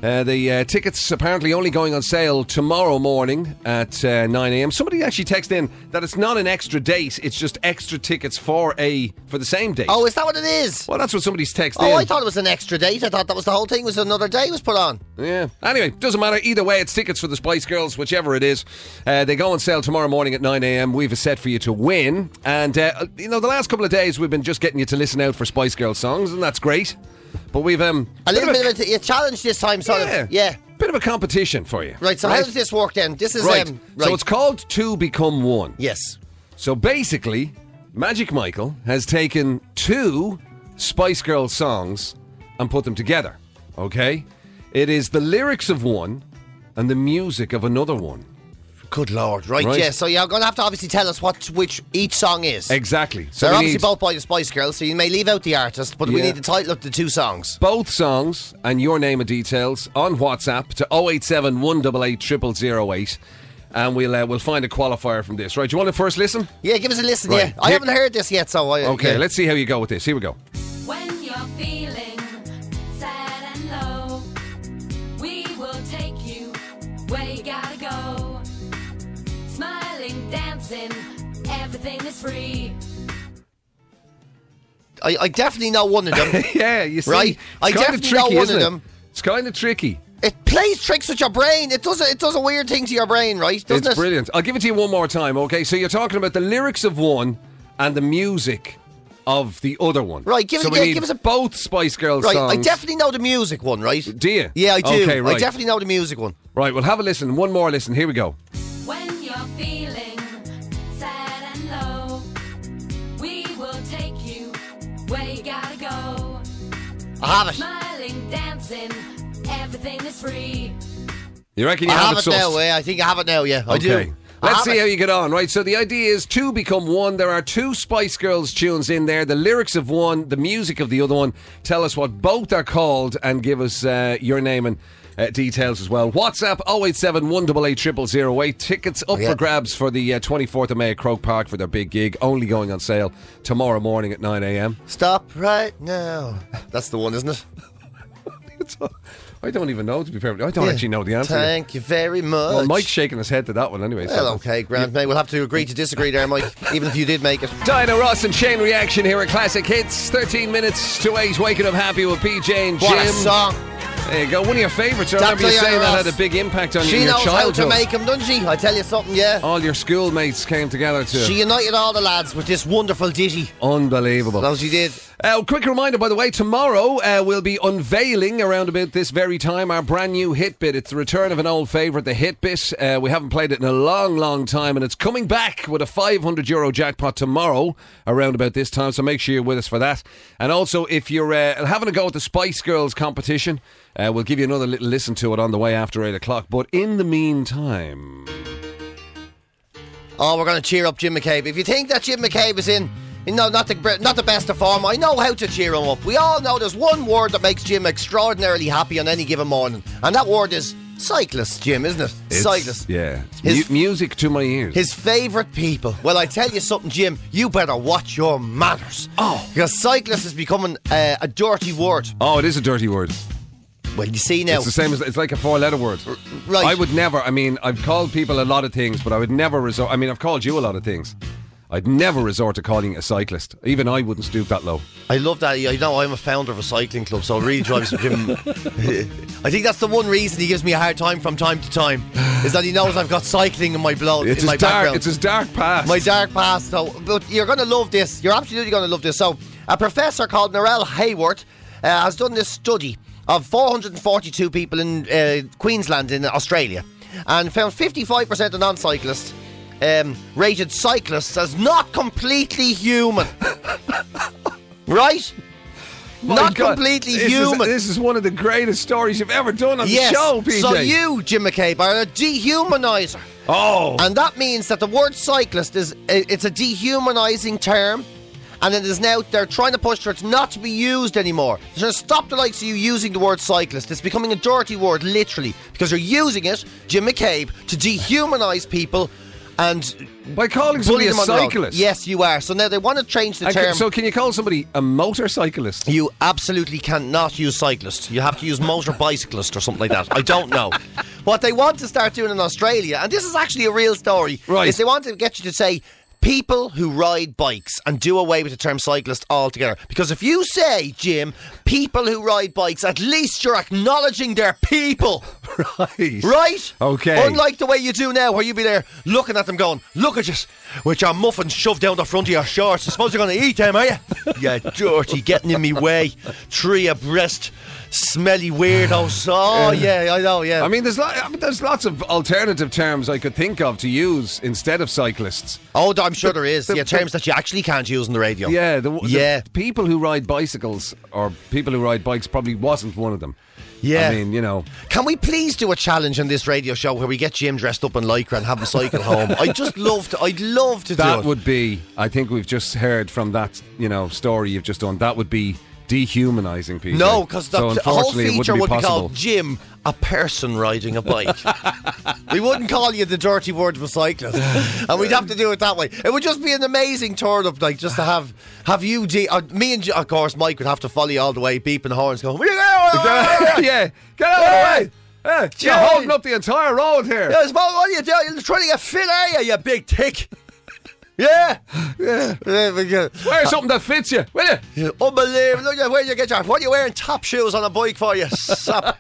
Uh, the uh, tickets apparently only going on sale tomorrow morning at uh, nine a.m. Somebody actually texted in that it's not an extra date, it's just extra tickets for a for the same date. Oh, is that what it is? Well, that's what somebody's texted Oh, in. I thought it was an extra date. I thought that was the whole thing, was another day was put on. Yeah. Anyway, doesn't matter. Either way, it's tickets for the Spice Girls, whichever it is. Uh, they go on sale tomorrow morning at nine a.m. We've a set for you to win. And, uh, you know, the last couple of days we've been just getting you to listen out for Spice Girls songs, and that's great. But we've... um A little of bit of a, a challenge this time, sort yeah, of. Yeah. Bit of a competition for you. Right, so how does this work then? This is... Right. Um, right. So it's called Two Become One. Yes. So basically, Magic Michael has taken two Spice Girls songs and put them together. Okay? It is the lyrics of one and the music of another one. Good Lord. Right, Right. yeah. So you're going to have to obviously tell us what which each song is. Exactly. So They're we obviously need both by the Spice Girls, so you may leave out the artist, but we Yeah. need the title of the two songs. both songs and your name and details on WhatsApp to oh eight seven, one eight eight, zero zero zero eight. And we'll uh, we'll find a qualifier from this. Right, do you want to first listen? Yeah, give us a listen, Right. yeah. I Here- haven't heard this yet, so I... Okay, yeah. let's see how you go with this. Here we go. When you're feeling sad and low, we will take you where you gotta go. Smiling, dancing, everything is free. I, I definitely know one of them. Yeah, you see. Right. It's I kinda definitely tricky, know one isn't of it? them. It's kind of tricky. It plays tricks with your brain. It does a, it does a weird thing to your brain, right? Doesn't It's it? brilliant. I'll give it to you one more time, okay? So you're talking about the lyrics of one and the music of the other one. Right, give so us- we yeah, need give us a- both Spice Girls Right, songs. I definitely know the music one, right? Do you? Yeah, I do. Okay, right. I definitely know the music one. Right, we'll have a listen. One more listen. Here we go. When you're feeling sad and low, we will take you where you gotta go. I have it. Smiling, dancing, everything is free. You reckon you I have, have it now, sussed? yeah. I think I have it now, yeah. I Okay. do. I Let's have see it. how you get on, right? So the idea is two become one. There are two Spice Girls tunes in there. The lyrics of one, the music of the other one. Tell us what both are called and give us uh, your name and uh, details as well. WhatsApp oh eight seven, one eight eight, zero zero zero eight. Tickets up Yeah. for grabs for the uh, twenty-fourth of May at Croke Park for their big gig. Only going on sale tomorrow morning at nine a.m. Stop right now. That's the one, isn't it? I don't even know, to be perfect. I don't Yeah. actually know the answer. Thank you very much. Well, Mike's shaking his head to that one anyway. so- Well, okay, Grant. Mate, we'll have to agree to disagree there, Mike, even if you did make it. Dinah Ross and Chain Reaction here at Classic Hits. thirteen minutes to eight. Waking up happy with P J and Jim. What a song. There you go. One of your favourites. I That's remember you Diana saying that Ross. had a big impact on you She in your knows how childhood. to make them, doesn't she? I tell you something, yeah. All your schoolmates came together to. She united all the lads with this wonderful ditty. Unbelievable. That she did. Uh, quick reminder, by the way, tomorrow uh, we'll be unveiling around about this very time our brand new hit bit. It's the return of an old favourite, the hit bit. Uh, we haven't played it in a long, long time, and it's coming back with a five hundred euro jackpot tomorrow around about this time, so make sure you're with us for that. And also, if you're uh, having a go at the Spice Girls competition, uh, we'll give you another little listen to it on the way after eight o'clock. But in the meantime... Oh, we're going to cheer up Jim McCabe. If you think that Jim McCabe is in, you know, not the not the best of form, I know how to cheer him up. We all know there's one word that makes Jim extraordinarily happy on any given morning, and that word is cyclist, Jim, isn't it? It's- Cyclist. Yeah. It's His- mu- music to my ears. His favourite people. Well, I tell you something, Jim, you better watch your manners. Oh. Because cyclist is becoming uh, a dirty word. Oh, it is a dirty word. Well, you see now. It's the same as it's like a four-letter word. Right. I would never. I mean, I've called people a lot of things, but I would never resort. I mean, I've called you a lot of things. I'd never resort to calling you a cyclist. Even I wouldn't stoop that low. I love that. I know I'm a founder of a cycling club, so it really drives him. I think that's the one reason he gives me a hard time from time to time, is that he knows I've got cycling in my blood, It's in my his dark. background. It's his dark past. My dark past. So, but you're going to love this. You're absolutely going to love this. So, a professor called Narelle Hayward uh, has done this study of four hundred forty-two people in uh, Queensland in Australia, and found fifty-five percent of non-cyclists um, rated cyclists as not completely human. Right? My Not God, completely this human. Is, this is one of the greatest stories you've ever done on Yes. the show, P J. So you, Jim McCabe, are a dehumanizer. Oh. And that means that the word cyclist is it's a dehumanizing term, and it is now they're trying to push for it not to be used anymore. They're trying to stop the likes of you using the word cyclist. It's becoming a dirty word, literally, because you're using it, Jim McCabe, to dehumanize people and By calling bully somebody a them on the road. cyclist? Yes, you are. So now they want to change the And term. can- so can you call somebody a motorcyclist? You absolutely cannot use cyclist. You have to use motor bicyclist or something like that. I don't know. What they want to start doing in Australia, and this is actually a real story, Right. is they want to get you to say people who ride bikes and do away with the term cyclist altogether. Because if you say, Jim, people who ride bikes, at least you're acknowledging they're people. Right. Right? Okay. Unlike the way you do now, where you be there looking at them going, look at you, with your muffins shoved down the front of your shorts. I suppose you're going to eat them, are you? You dirty, getting in me way. Three abreast, smelly weirdos. Oh, yeah, I know, yeah. I mean, there's, lo- I mean, there's lots of alternative terms I could think of to use instead of cyclists. Oh, I'm sure there is. the- yeah, terms that you actually can't use on the radio. Yeah, the, the Yeah. people who ride bicycles or people who ride bikes probably wasn't one of them. Yeah. I mean, you know. Can we please do a challenge on this radio show where we get Jim dressed up in lycra and have him cycle home? I'd just love to. I'd love to do That it. would be, I think we've just heard from that, you know, story you've just done, that would be dehumanising people. No, because the, so the whole unfortunately, it feature wouldn't would be be possible. called Jim, a person riding a bike. We wouldn't call you the dirty word of a cyclist, and we'd have to do it that way. It would just be an amazing turn up, like just to have have you, de- uh, me, and of course Mike would have to follow you all the way, beeping horns, going, "Will you go?" Yeah, get out of the way. Yeah, you're Yeah. holding up the entire road here. Yeah, what are you doing? You're trying to get fit, are you, you big tick? Yeah, yeah. yeah. Wear something that fits you, will you? Unbelievable. Look at where you get your. What are you wearing top shoes on a bike for, you sap?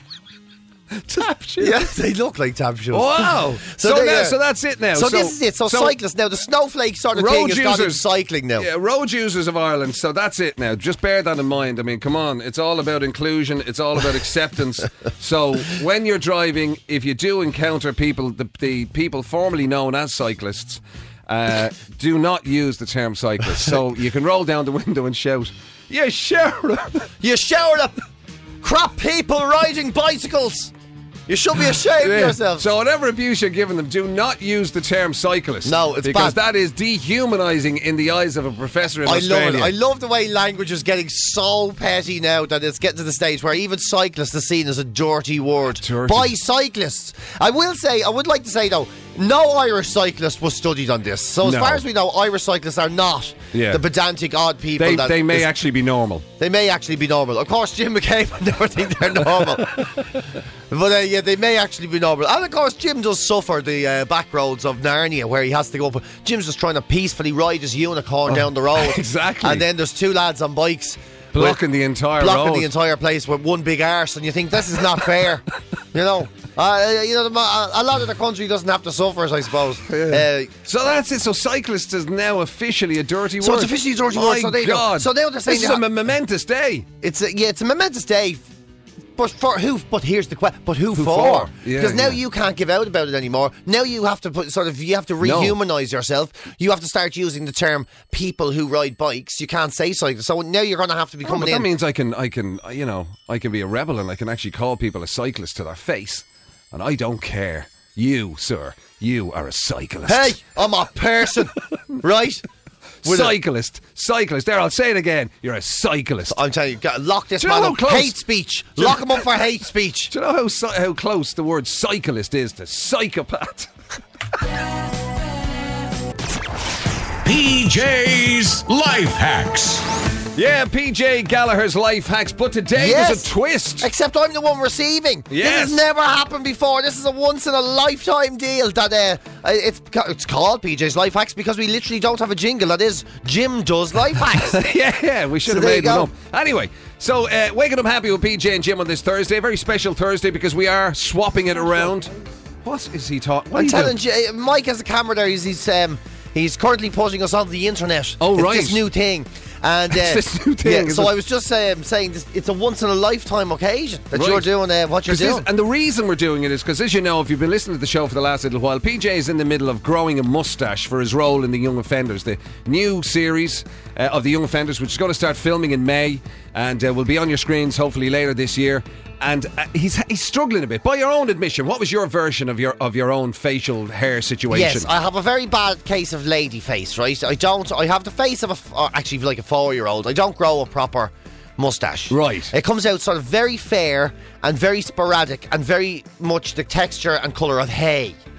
Tap shoes. Yeah, they look like tap shoes. Wow. So So, there you now, are. so that's it now. So, this is it. So, cyclists now, the snowflake sort of thing road is not in users- cycling now. Yeah, road users of Ireland. So that's it now. Just bear that in mind. I mean, come on. It's all about inclusion. It's all about acceptance. So when you're driving, if you do encounter people, the, the people formerly known as cyclists, uh, do not use the term cyclist. So you can roll down the window and shout, "Yeah, sure." You showered up crap people riding bicycles. You should be ashamed of Yeah. yourselves. So whatever abuse you're giving them, do not use the term cyclist. No, it's because bad. that is dehumanising in the eyes of a professor in I Australia. love it. I love the way language is getting so petty now that it's getting to the stage where even cyclist is seen as a dirty word. Dirty. By cyclists. I will say, I would like to say though, no Irish cyclist was studied on this. So as No. far as we know, Irish cyclists are not Yeah. the pedantic odd people. They, that they may is- actually be normal. They may actually be normal. Of course, Jim McCabe would never think they're normal. But uh, yeah, they may actually be normal. And of course, Jim does suffer the uh, back roads of Narnia where he has to go up. Jim's just trying to peacefully ride his unicorn down the road. exactly. And then there's two lads on bikes. Blocking with- the entire blocking road. the entire place with one big arse, and you think this is not fair. You know, uh, you know, the, a lot of the country doesn't have to suffer, I suppose. Uh, So that's it. So cyclist is now officially a dirty So word. it's officially a dirty My word, so they don't- God. so now they're saying this is they a ha- momentous day. It's a, yeah, it's a momentous day. But for who? But here's the question. But who, Who for? for? Yeah, because now yeah. you can't give out about it anymore. Now you have to put sort of you have to rehumanize yourself. You have to start using the term people who ride bikes. You can't say cyclists. So now you're going to have to be Oh, coming but that in. means I can, I can, you know, I can be a rebel and I can actually call people a cyclist to their face, and I don't care. You, sir, you are a cyclist. Hey, I'm a person, right? With a- cyclist, cyclist. There, I'll say it again. You're a cyclist. I'm telling you, gotta lock this Do you know man how up. close- Hate speech. Lock him up for hate speech. Do you know how cy- how close the word cyclist is to psychopath? P J's Life Hacks. Yeah, P J Gallagher's life hacks, but today Yes. there's a twist. Except I'm the one receiving. Yes. This has never happened before. This is a once in a lifetime deal that uh, it's it's called P J's Life Hacks because we literally don't have a jingle that is Jim Does Life Hacks. yeah, yeah, we should So have there you made one go. up. Anyway, so uh, waking up happy with P J and Jim on this Thursday, a very special Thursday because we are swapping it around. What is he talking? I'm telling you, Mike has a camera there. He's he's, um, he's currently putting us on the internet. Oh, it's right. this new thing. And uh, It's this new thing, yeah, is so it? I was just um, saying this, it's a once in a lifetime occasion that Right. you're doing uh, what you're 'Cause this- doing. and the reason we're doing it is because, as you know, if you've been listening to the show for the last little while, P J is in the middle of growing a mustache for his role in The Young Offenders, the new series uh, of The Young Offenders, which is going to start filming in May and uh, will be on your screens hopefully later this year. And uh, he's he's struggling a bit. By your own admission, what was your version of your of your own facial hair situation? Yes, I have a very bad case of lady face, right? I don't. I have the face of a, f- or actually like a four-year-old. I don't grow a proper mustache. Right. It comes out sort of very fair and very sporadic and very much the texture and colour of hay.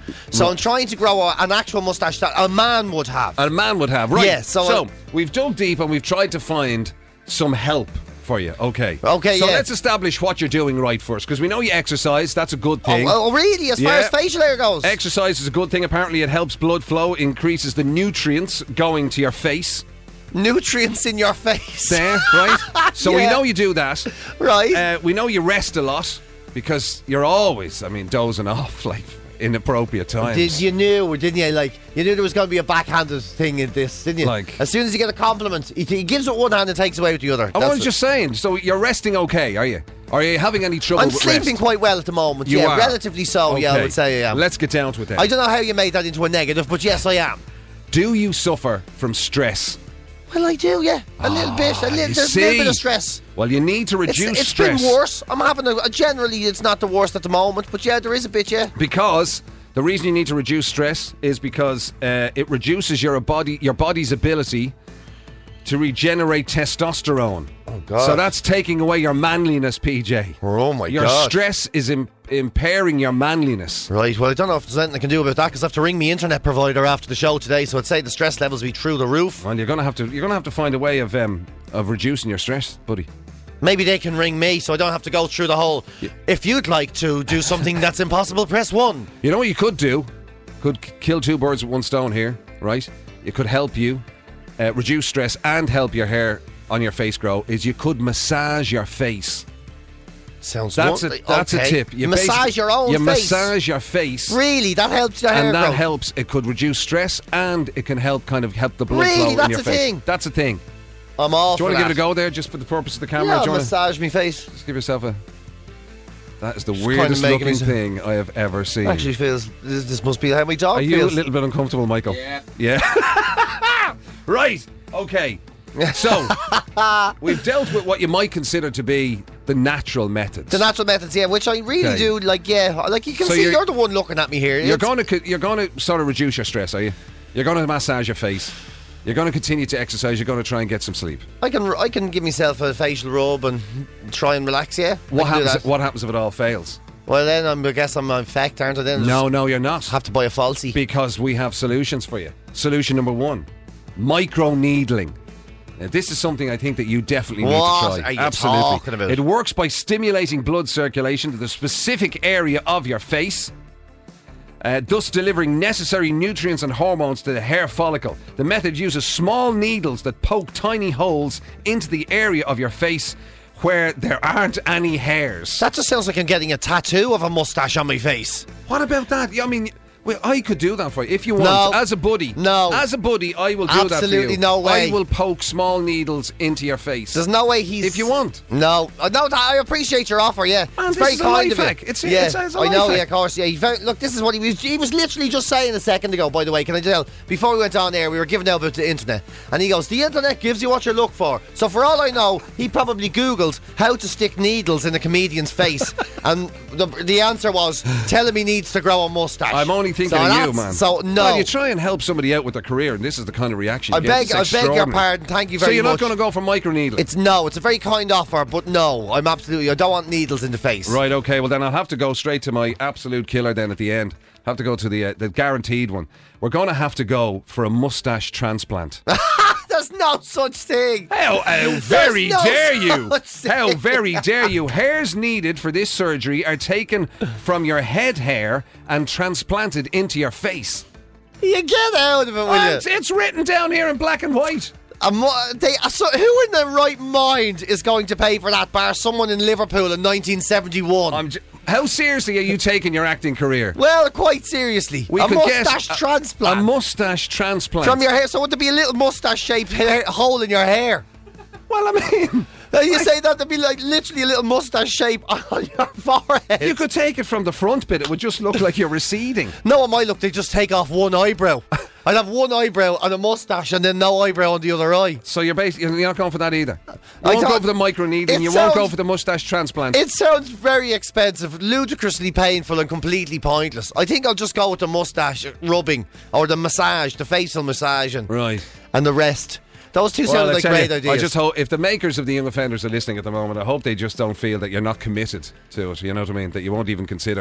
So I'm trying to grow a, an actual moustache that a man would have. A man would have, right? Yeah, so, so uh, we've dug deep and we've tried to find some help for you. Okay. Okay, So yeah. let's establish what you're doing right first, because we know you exercise. That's a good thing. Oh, oh, really? As far Yeah. as facial hair goes? Exercise is a good thing. Apparently, it helps blood flow, increases the nutrients going to your face. Nutrients in your face. There, right? So we Yeah. know you do that. Right. Uh, we know you rest a lot because you're always, I mean, dozing off like inappropriate times. Did you knew, didn't you? Like you knew there was going to be a backhanded thing in this, didn't you? Like- as soon as you get a compliment, he, he gives with one hand and takes away with the other. I That's was it. just saying. So you're resting okay, are you? Are you having any trouble I'm with sleeping rest? quite well at the moment. You yeah, are? relatively so. Yeah, I Okay. would say I am. Let's get down to it then. I don't know how you made that into a negative, but yes, I am. Do you suffer from stress? Well, I do, yeah. A little bit. A you little, there's a see? little bit of stress. Well, you need to It's, reduce it's stress. been worse. I'm having a. Generally, it's not the worst at the moment, but yeah, there is a bit, yeah. Because the reason you need to reduce stress is because uh, it reduces your body, your body's ability to regenerate testosterone. Oh, God. So that's taking away your manliness, P J. Oh, my your God. stress is Im- impairing your manliness. Right, well, I don't know if there's anything I can do about that because I have to ring my internet provider after the show today, so I'd say the stress levels will be through the roof. Well, you're gonna have to you're gonna have to find a way of um, of reducing your stress, buddy. Maybe they can ring me so I don't have to go through the whole. If you'd like to do something that's impossible, press one. You know what you could do? Could k- kill two birds with one stone here, right? It could help you uh, reduce stress and help your hair on your face grow. Is you could massage your face. Sounds That's a wonderful. that's Okay. a tip. You massage basi- your own You face. massage your face, Really, that helps your hair and that grow. helps. It could reduce stress and it can help kind of help the blood Really? flow in That's your a face. thing? That's a thing. I'm all Do you for want to give that. it a go there, just for the purpose of the camera? Yeah, Do you wanna- massage me face. Just give yourself a. That is the kinda weirdest making looking me- thing I have ever seen. Actually, feels this, this must be how my dog Are you feels. a little bit uncomfortable, Michael? Yeah. Yeah. Right. Okay. So we've dealt with what you might consider to be the natural methods. The natural methods, yeah, which I really Okay. do. Like, yeah, like you can So see, you're- you're, the one looking at me here. You're It's- going to you're going to sort of reduce your stress, are you? You're going to massage your face. You're going to continue to exercise. You're going to try and get some sleep. I can, I can give myself a facial rub and try and relax. Yeah. What I can do happens? that. What happens if it all fails? Well, then I'm, I guess I'm infected, aren't I? Then No, just no, you're not. have to buy a falsie. Because we have solutions for you. Solution number one: micro needling. Now, this is something I think that you definitely need What to try. are you Absolutely. talking about? It works by stimulating blood circulation to the specific area of your face, uh, thus delivering necessary nutrients and hormones to the hair follicle. The method uses small needles that poke tiny holes into the area of your face where there aren't any hairs. That just sounds like I'm getting a tattoo of a mustache on my face. What about that? I mean, well, I could do that for you if you want. No. As a buddy. No. As a buddy, I will do that for Absolutely you. no way. I will poke small needles into your face. There's no way he's. If you want. No, uh, no, th- I appreciate your offer. Yeah, Man, it's this very is a kind life of you. hack. It's- yeah, it's- it's a I know. life Yeah, hack. of course. Yeah, he very, look, this is what he was. He was literally just saying a second ago. By the way, can I tell? Before we went on air, we were giving out about the internet, and he goes, "The internet gives you what you look for." So for all I know, he probably Googled how to stick needles in a comedian's face, and the, the answer was, "Tell him he needs to grow a mustache." I'm only thinking so of you, that's- man. So no. Well, you try and help somebody out with their career, and this is the kind of reaction you I get. beg, It's I beg your extraordinary. pardon. Thank you So very you're much. not going to go for microneedling? It's no. It's a very kind offer, but no. I'm absolutely. I don't want needles in the face. Right, okay, well then I'll have to go straight to my absolute killer then at the end. Have to go to the uh, the guaranteed one. We're going to have to go for a mustache transplant. There's no such thing. How, how very no dare you? such thing. How very dare you? Hairs needed for this surgery are taken from your head hair and transplanted into your face. You get out of it, will Oh, you? it's, it's written down here in black and white. A mo- they, uh, so who in their right mind is going to pay for that bar? Someone in Liverpool in nineteen seventy-one. I'm j- how seriously are you taking your acting career? well, quite seriously. We a could get mustache a- transplant. A mustache transplant. from your hair. So would there be a little mustache-shaped hair, hole in your hair? well, I mean, Uh, you say that there'd be like literally a little mustache shape on your forehead. you could take it from the front bit. It would just look like you're receding. No, it might look. They just take off one eyebrow. I'd have one eyebrow and a mustache, and then no eyebrow on the other eye. So you're basically you're not going for that either. You I won't go don't- for the microneedling. it You won't go sounds- for the mustache transplant. It sounds very expensive, ludicrously painful, and completely pointless. I think I'll just go with the mustache rubbing or the massage, the facial massaging, right. and the rest. Those two Well, sound I like tell great you, ideas. I just hope if the makers of the Young Offenders are listening at the moment, I hope they just don't feel that you're not committed to it. You know what I mean? That you won't even consider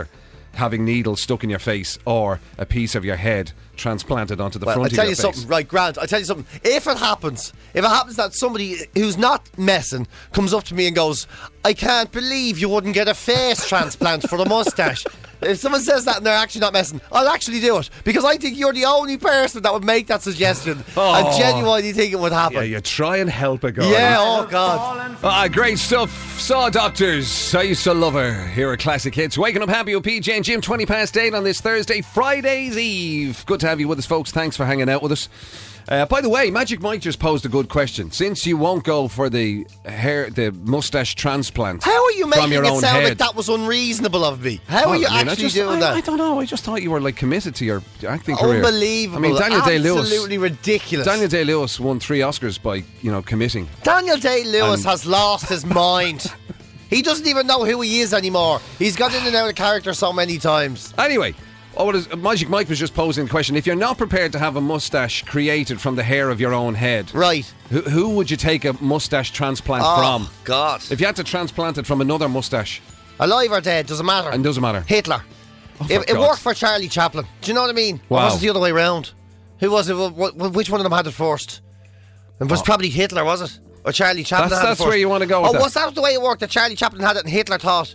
having needles stuck in your face or a piece of your head transplanted onto the Well, front I'll of tell your you face. something, right, Grant, I'll tell you something. If it happens, if it happens that somebody who's not messing comes up to me and goes, I can't believe you wouldn't get a face transplant for a moustache. If someone says that and they're actually not messing, I'll actually do it. Because I think you're the only person that would make that suggestion. Oh. I genuinely think it would happen. Yeah, you try and help a girl. Yeah, oh God. Ah, great stuff. Saw Doctors. I used to love her. Here are Classic Hits. Waking up happy with P J and Jim, twenty past eight on this Thursday, Friday's Eve. Good to have you with us, folks. Thanks for hanging out with us. Uh, by the way, Magic Mike just posed a good question. Since you won't go for the hair, the mustache transplant, How are you from making your it own sound head? like that was unreasonable of me? How Well, are you I mean, I actually just- doing I, that? I don't know. I just thought you were like committed to your acting career. Unbelievable. I mean, Daniel Day-Lewis. Absolutely ridiculous. Daniel Day-Lewis won three Oscars by, you know, committing. Daniel Day-Lewis And- has lost his mind. He doesn't even know who he is anymore. He's got in and out of character so many times. Anyway, oh, what is, Magic Mike was just posing the question. If you're not prepared to have a mustache created from the hair of your own head, Right. who, who would you take a mustache transplant Oh, from? God. If you had to transplant it from another mustache, Alive or dead, doesn't matter. and doesn't matter. Hitler. Oh, for it, it God's- worked for Charlie Chaplin. Do you know what I mean? Or Wow. was it the other way round? Who was it? Wh- wh- Which one of them had it first? It was probably Hitler, was it? Or Charlie Chaplin That's- had it that's first? where you wanna go with Oh, that. was that the way it worked? That Charlie Chaplin had it and Hitler thought,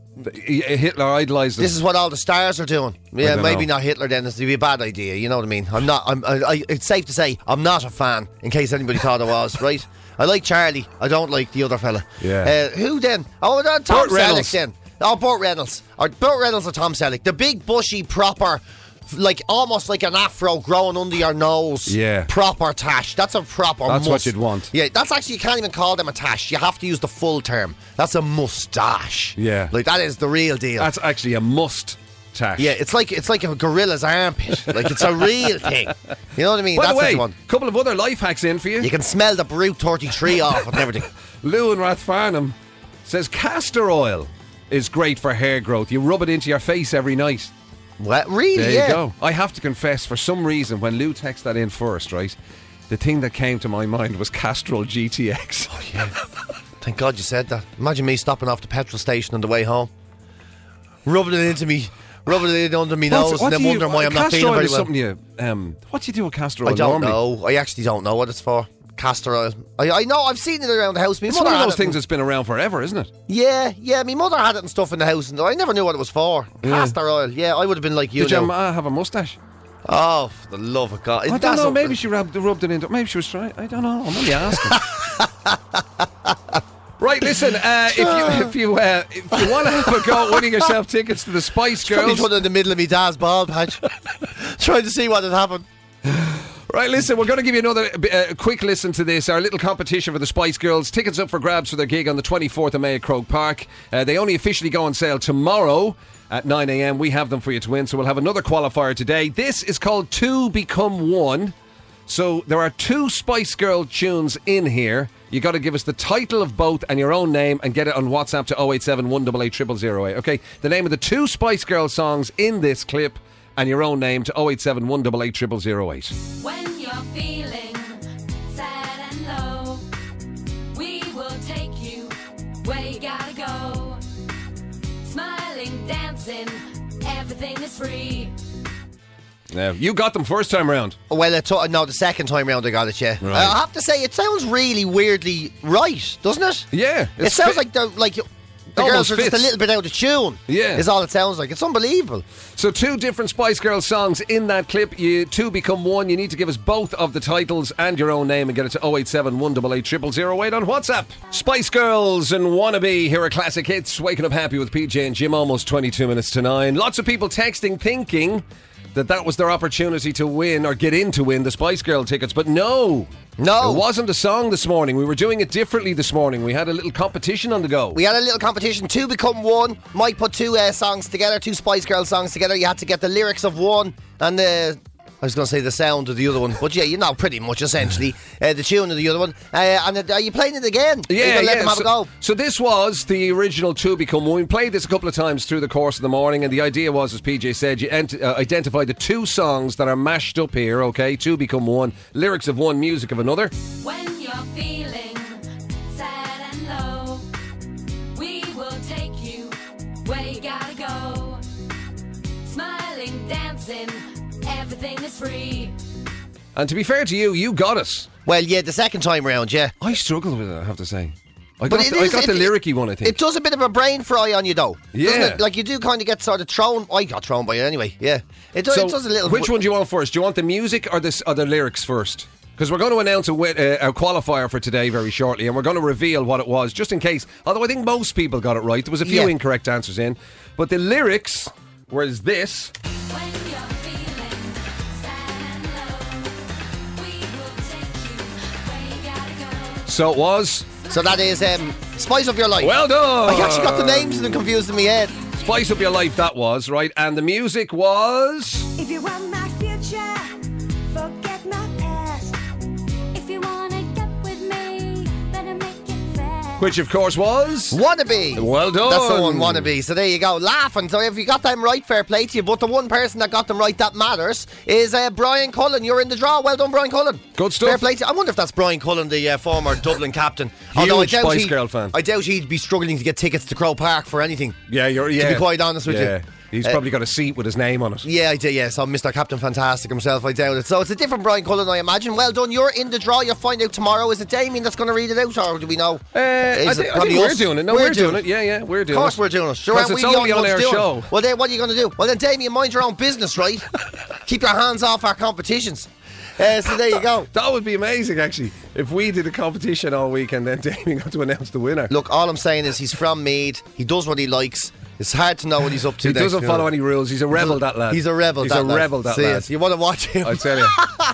Hitler idolised it. this is what all the stars are doing. Yeah, don't maybe know. not Hitler then. This would be a bad idea. You know what I mean? I'm not. I'm, I, I, it's safe to say I'm not a fan. In case anybody thought I was, right? I like Charlie. I don't like the other fella. Yeah. Uh, who then? Oh, uh, Tom Burt Reynolds. Selleck then. Oh, Burt Reynolds. Or Burt Reynolds or Tom Selleck. The big, bushy, proper, f- like almost like an afro growing under your nose. Yeah. Proper tash. That's a proper. That's what must- you'd want. Yeah. That's actually, you can't even call them a tash. You have to use the full term. That's a mustache. Yeah. Like that is the real deal. That's actually a must tash. Yeah, it's like it's like a gorilla's armpit. Like it's a real thing. You know what I mean? By That's the what way, you want. a couple of other life hacks in for you. You can smell the Brute thirty-three off and everything. Lou in Rathfarnham says castor oil is great for hair growth. You rub it into your face every night. What? Really? There yeah. you go. I have to confess, for some reason, when Lou texted that in first, right, the thing that came to my mind was Castrol G T X. Oh, yeah. Thank God you said that. Imagine me stopping off the petrol station on the way home, rubbing it into me, rubbing it in under my nose, What's- and what then do you- wondering why I'm not castor feeling oil very is well. something you, um, what do you do with castor oil I don't normally? know. I actually don't know what it's for. Castor oil. I, I know. I've seen it around the house. My It's mother one of had those it things and- that's been around forever, isn't it? Yeah, yeah. My mother had it and stuff in the house, and I never knew what it was for. Castor oil. Yeah, I would have been like you. Did your now. ma have a mustache? Oh, for the love of God! I don't That's know. a- Maybe she rubbed, rubbed it into. Maybe she was trying. I don't know. I'm only asking. Right, listen. Uh, if you if you uh, if you want to have a go at winning yourself tickets to the Spice Probably Girls, put it in the middle of my dad's bald patch, trying to see what had happened. right, listen, we're going to give you another uh, quick listen to this. Our little competition for the Spice Girls. Tickets up for grabs for their gig on the twenty-fourth of May at Croke Park. Uh, they only officially go on sale tomorrow at nine a.m. We have them for you to win, so we'll have another qualifier today. This is called Two Become One. So there are two Spice Girl tunes in here. You got to give us the title of both and your own name and get it on WhatsApp to oh eight seven, one eight eight, zero zero zero eight. Okay, the name of the two Spice Girl songs in this clip and your own name to oh eight seven, one eight eight, zero zero zero eight. When you're feeling sad and low, we will take you where you gotta go. Smiling, dancing, everything is free. Now, you got them first time round. Well, it took, no, the second time round I got it, yeah. Right. I have to say, it sounds really weirdly right, doesn't it? Yeah. It sounds like the, like the Almost girls are just fits. a little bit out of tune. Yeah. Is all it sounds like. It's unbelievable. So two different Spice Girls songs in that clip. You two become one. You need to give us both of the titles and your own name and get it to oh eight seven, one eight eight, zero zero zero eight on WhatsApp. Spice Girls and Wannabe. Here are Classic Hits. Waking up happy with P J and Jim. Almost twenty-two minutes to nine. Lots of people texting thinking that that was their opportunity to win or get in to win the Spice Girl tickets. But no. No. It wasn't a song this morning. We were doing it differently this morning. We had a little competition on the go. We had a little competition, two become one. Mike put two uh, songs together, two Spice Girl songs together. You had to get the lyrics of one and the, I was going to say the sound of the other one, but yeah, you know, pretty much essentially uh, the tune of the other one. Uh, and uh, are you playing it again? Are you Yeah, gonna let yeah. them have so, a go? so this was the original Two Become One. We played this a couple of times through the course of the morning, and the idea was, as P J said, you ent- uh, identify the two songs that are mashed up here, okay? Two Become One. Lyrics of one, music of another. When you're feeling sad and low, we will take you where you gotta go. smiling, dancing, everything is free. And to be fair to you, you got it. Well, yeah, the second time round, yeah. I struggled with it, I have to say. I But got, it the, I is- got it- the lyric-y one, I think. It does a bit of a brain fry on you, though. Yeah. Doesn't it? Like, you do kind of get sort of thrown. I got thrown by it anyway, yeah. It, do, so it does a little... which one do you want first? Do you want the music or, this, or the lyrics first? Because we're going to announce a, win- uh, a qualifier for today very shortly, and we're going to reveal what it was, just in case. Although I think most people got it right. There was a few Yeah. incorrect answers in. But the lyrics was this. When you're feeling sad and low, we will take you where you gotta go. So it was... So that is um, Spice Up Your Life. Well done! I actually got the names and confused in my head. Spice Up Your Life, that was, right? And the music was... If you want my future, forget my past. If you wanna get with me, better make it fast. Which, of course, was... Wannabe. Well done. That's the one, Wannabe. So there you go. Laughing. So if you got them right, fair play to you. But the one person that got them right that matters is uh, Brian Cullen. You're in the draw. Well done, Brian Cullen. Good stuff. Fair play to you. I wonder if that's Brian Cullen, the uh, former Dublin captain. Although I Huge doubt Spice he- Girl fan. I doubt he'd be struggling to get tickets to Crow Park for anything. Yeah, you're... Yeah. To be quite honest with yeah. you. He's Uh, probably got a seat with his name on it. Yeah, I do, yeah. So Mister Captain Fantastic himself, I doubt it. So it's a different Brian Cullen, I imagine. Well done. You're in the draw. You'll find out tomorrow. Is it Damien that's going to read it out, or do we know? Uh, I, Is think, it I think probably we're us? doing it. No, we're, doing it. Yeah, yeah, we're doing it. Of course we're doing it. Sure, Because aren't it's we only young on ones our doing show. it? Well, then what are you going to do? Well, then, Damien, mind your own business, right? Keep your hands off our competitions. Uh, so there you go. That would be amazing, actually, if we did a competition all week and then Damien got to announce the winner. Look, all I'm saying is he's from Meath. He does what he likes. It's hard to know what he's up to. He next, doesn't you follow know. any rules. He's a rebel, that lad. He's a rebel. He's that a lad. rebel, that See lad. it. You want to watch him? I tell you.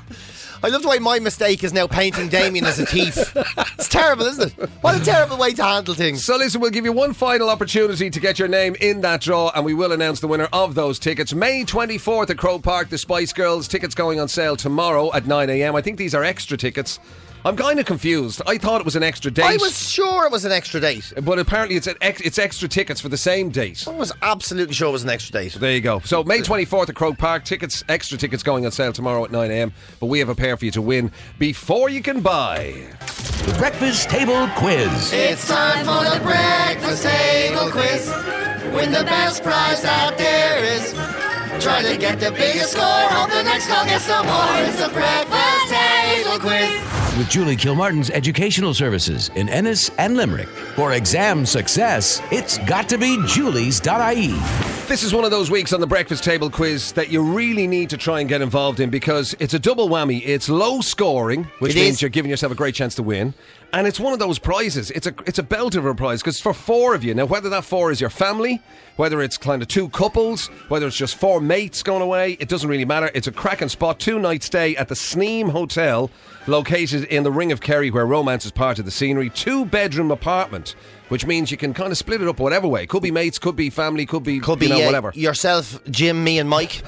I love the way my mistake is now painting Damien as a thief. It's terrible, isn't it? What a terrible way to handle things. So listen, we'll give you one final opportunity to get your name in that draw, and we will announce the winner of those tickets. May twenty-fourth at Crow Park, the Spice Girls. Tickets going on sale tomorrow at nine a.m. I think these are extra tickets. I'm kind of confused. I thought it was an extra date. I was sure it was an extra date. But apparently it's an ex- it's extra tickets for the same date. I was absolutely sure it was an extra date. There you go. So May twenty-fourth at Croke Park. Tickets, extra tickets going on sale tomorrow at nine a.m. But we have a pair for you to win before you can buy. The Breakfast Table Quiz. It's time for the breakfast table quiz. Win the best prize out there is. Try to get the biggest score. Hope the next call gets some more. It's the breakfast table quiz. With Julie Kilmartin's Educational Services in Ennis and Limerick. For exam success, it's got to be julies dot I E. This is one of those weeks on the Breakfast Table Quiz that you really need to try and get involved in, because it's a double whammy. It's low scoring, which It means is. you're giving yourself a great chance to win. And it's one of those prizes. It's a it's a belter of a prize, because for four of you. Now, whether that four is your family, whether it's kind of two couples, whether it's just four mates going away, it doesn't really matter. It's a cracking spot. Two night stay at the Sneem Hotel, located in the Ring of Kerry, where romance is part of the scenery. Two bedroom apartment, which means you can kind of split it up whatever way. Could be mates, could be family, could be, Could be you know, uh, whatever. yourself, Jim, me, and Mike.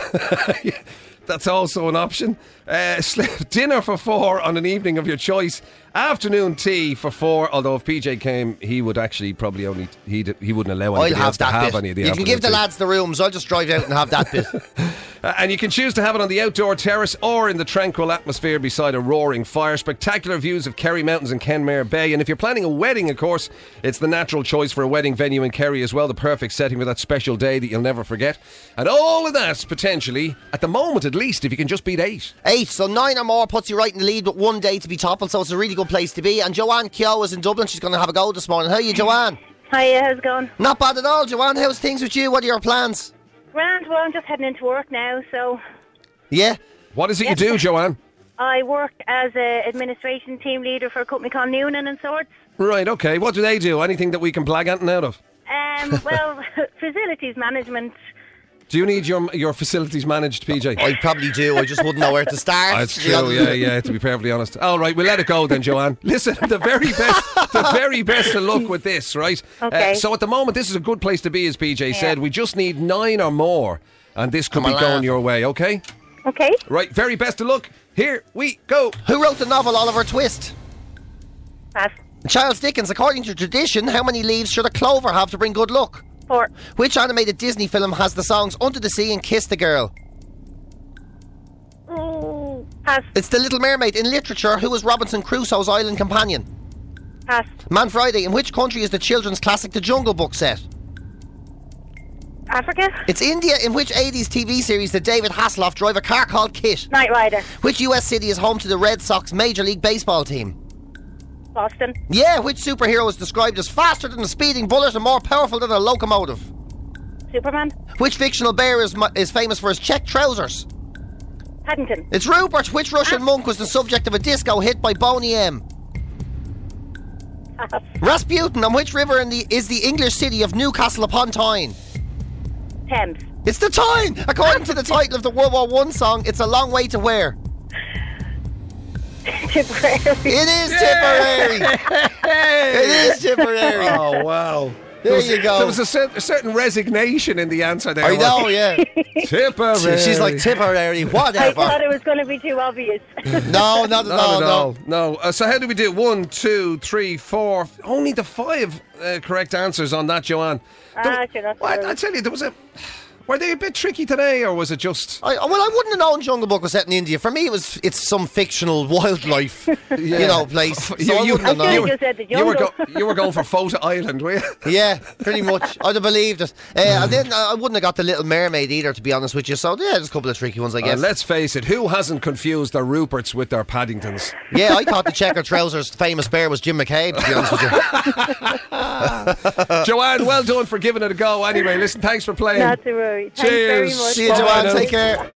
That's also an option. Uh, sli- dinner for four on an evening of your choice. Afternoon tea for four. Although if P J came, he would actually probably only he he wouldn't allow I'll anybody have else to that have bit. any of the You can afternoon give the tea. lads the rooms. I'll just drive out and have that bit. Uh, and you can choose to have it on the outdoor terrace or in the tranquil atmosphere beside a roaring fire. Spectacular views of Kerry Mountains and Kenmare Bay. And if you're planning a wedding, of course, it's the natural choice for a wedding venue in Kerry as well. The perfect setting for that special day that you'll never forget. And all of that, potentially, at the moment at least, if you can just beat eight. Eight, so nine or more puts you right in the lead with one day to be toppled, so it's a really good place to be. And Joanne Keogh is in Dublin. She's going to have a go this morning. How are you, Joanne? Hiya, how's it going? Not bad at all, Joanne. How's things with you? What are your plans? Grand, well, I'm just heading into work now, so Yeah? What is it Yes. you do, Joanne? I work as a administration team leader for a company called Noonan and Swords. Right, okay. What do they do? Anything that we can blag anything out of? Um, well, facilities management. Do you need your your facilities managed, P J? I probably do. I just wouldn't know where to start. That's true, yeah, yeah, to be perfectly honest. All right, we'll let it go then, Joanne. Listen, the very best the very best of luck with this, right? Okay. Uh, so at the moment, this is a good place to be, as P J Yeah. said. We just need nine or more, and this could Come be on, going lad. your way, okay? Okay. Right, very best of luck. Here we go. Who wrote the novel Oliver Twist? Pass. Charles Dickens. According to tradition, how many leaves should a clover have to bring good luck? Four. Which animated Disney film has the songs Under the Sea and Kiss the Girl? Ooh. Pass. It's The Little Mermaid. In literature, who was Robinson Crusoe's island companion? Pass. Man Friday. In which country is the children's classic The Jungle Book set? Africa? It's India. In which eighties T V series did David Hasselhoff drive a car called Kit? Knight Rider. Which U S city is home to the Red Sox Major League Baseball team? Boston. Yeah, which superhero is described as faster than a speeding bullet and more powerful than a locomotive? Superman. Which fictional bear is, mu- is famous for his check trousers? Paddington. It's Rupert. Which Russian monk was the subject of a disco hit by Boney M? Rasputin. On which river in the, is the English city of Newcastle upon Tyne? Thames. It's the Tyne! According to the title of the World War One song, it's a long way to where? Tipperary. It is Tipperary! It is Tipperary! Oh, wow. There was, you go. There was a, cer- a certain resignation in the answer there. I know, yeah. Tipperary. She's like, Tipperary, I whatever. thought it was going to be too obvious. No, not at all, Not at no. all. No. Uh, so how do we do? One, two, three, four. Only the five uh, correct answers on that, Joanne. Ah, sure, that's Well, true. I, I tell you, there was a... Were they a bit tricky today, or was it just... I, well, I wouldn't have known Jungle Book was set in India. For me, it was it's some fictional wildlife, you know, place. So You- I you- wouldn't have I known. should've just said the You were, jungle. go- you were going for Photo Island, were you? Yeah, pretty much. I'd have believed it. Uh, and then uh, I wouldn't have got the Little Mermaid either, to be honest with you. So yeah, there's a couple of tricky ones, I Uh, guess. let's face it, who hasn't confused their Ruperts with their Paddingtons? Yeah, I thought the checker trousers famous bear was Jim McCabe, to be honest with you. Joanne, well done for giving it a go. Anyway, listen, thanks for playing. Not to worry. Thanks very Cheers. much. See you, Bye-bye Joanne. now. Take care.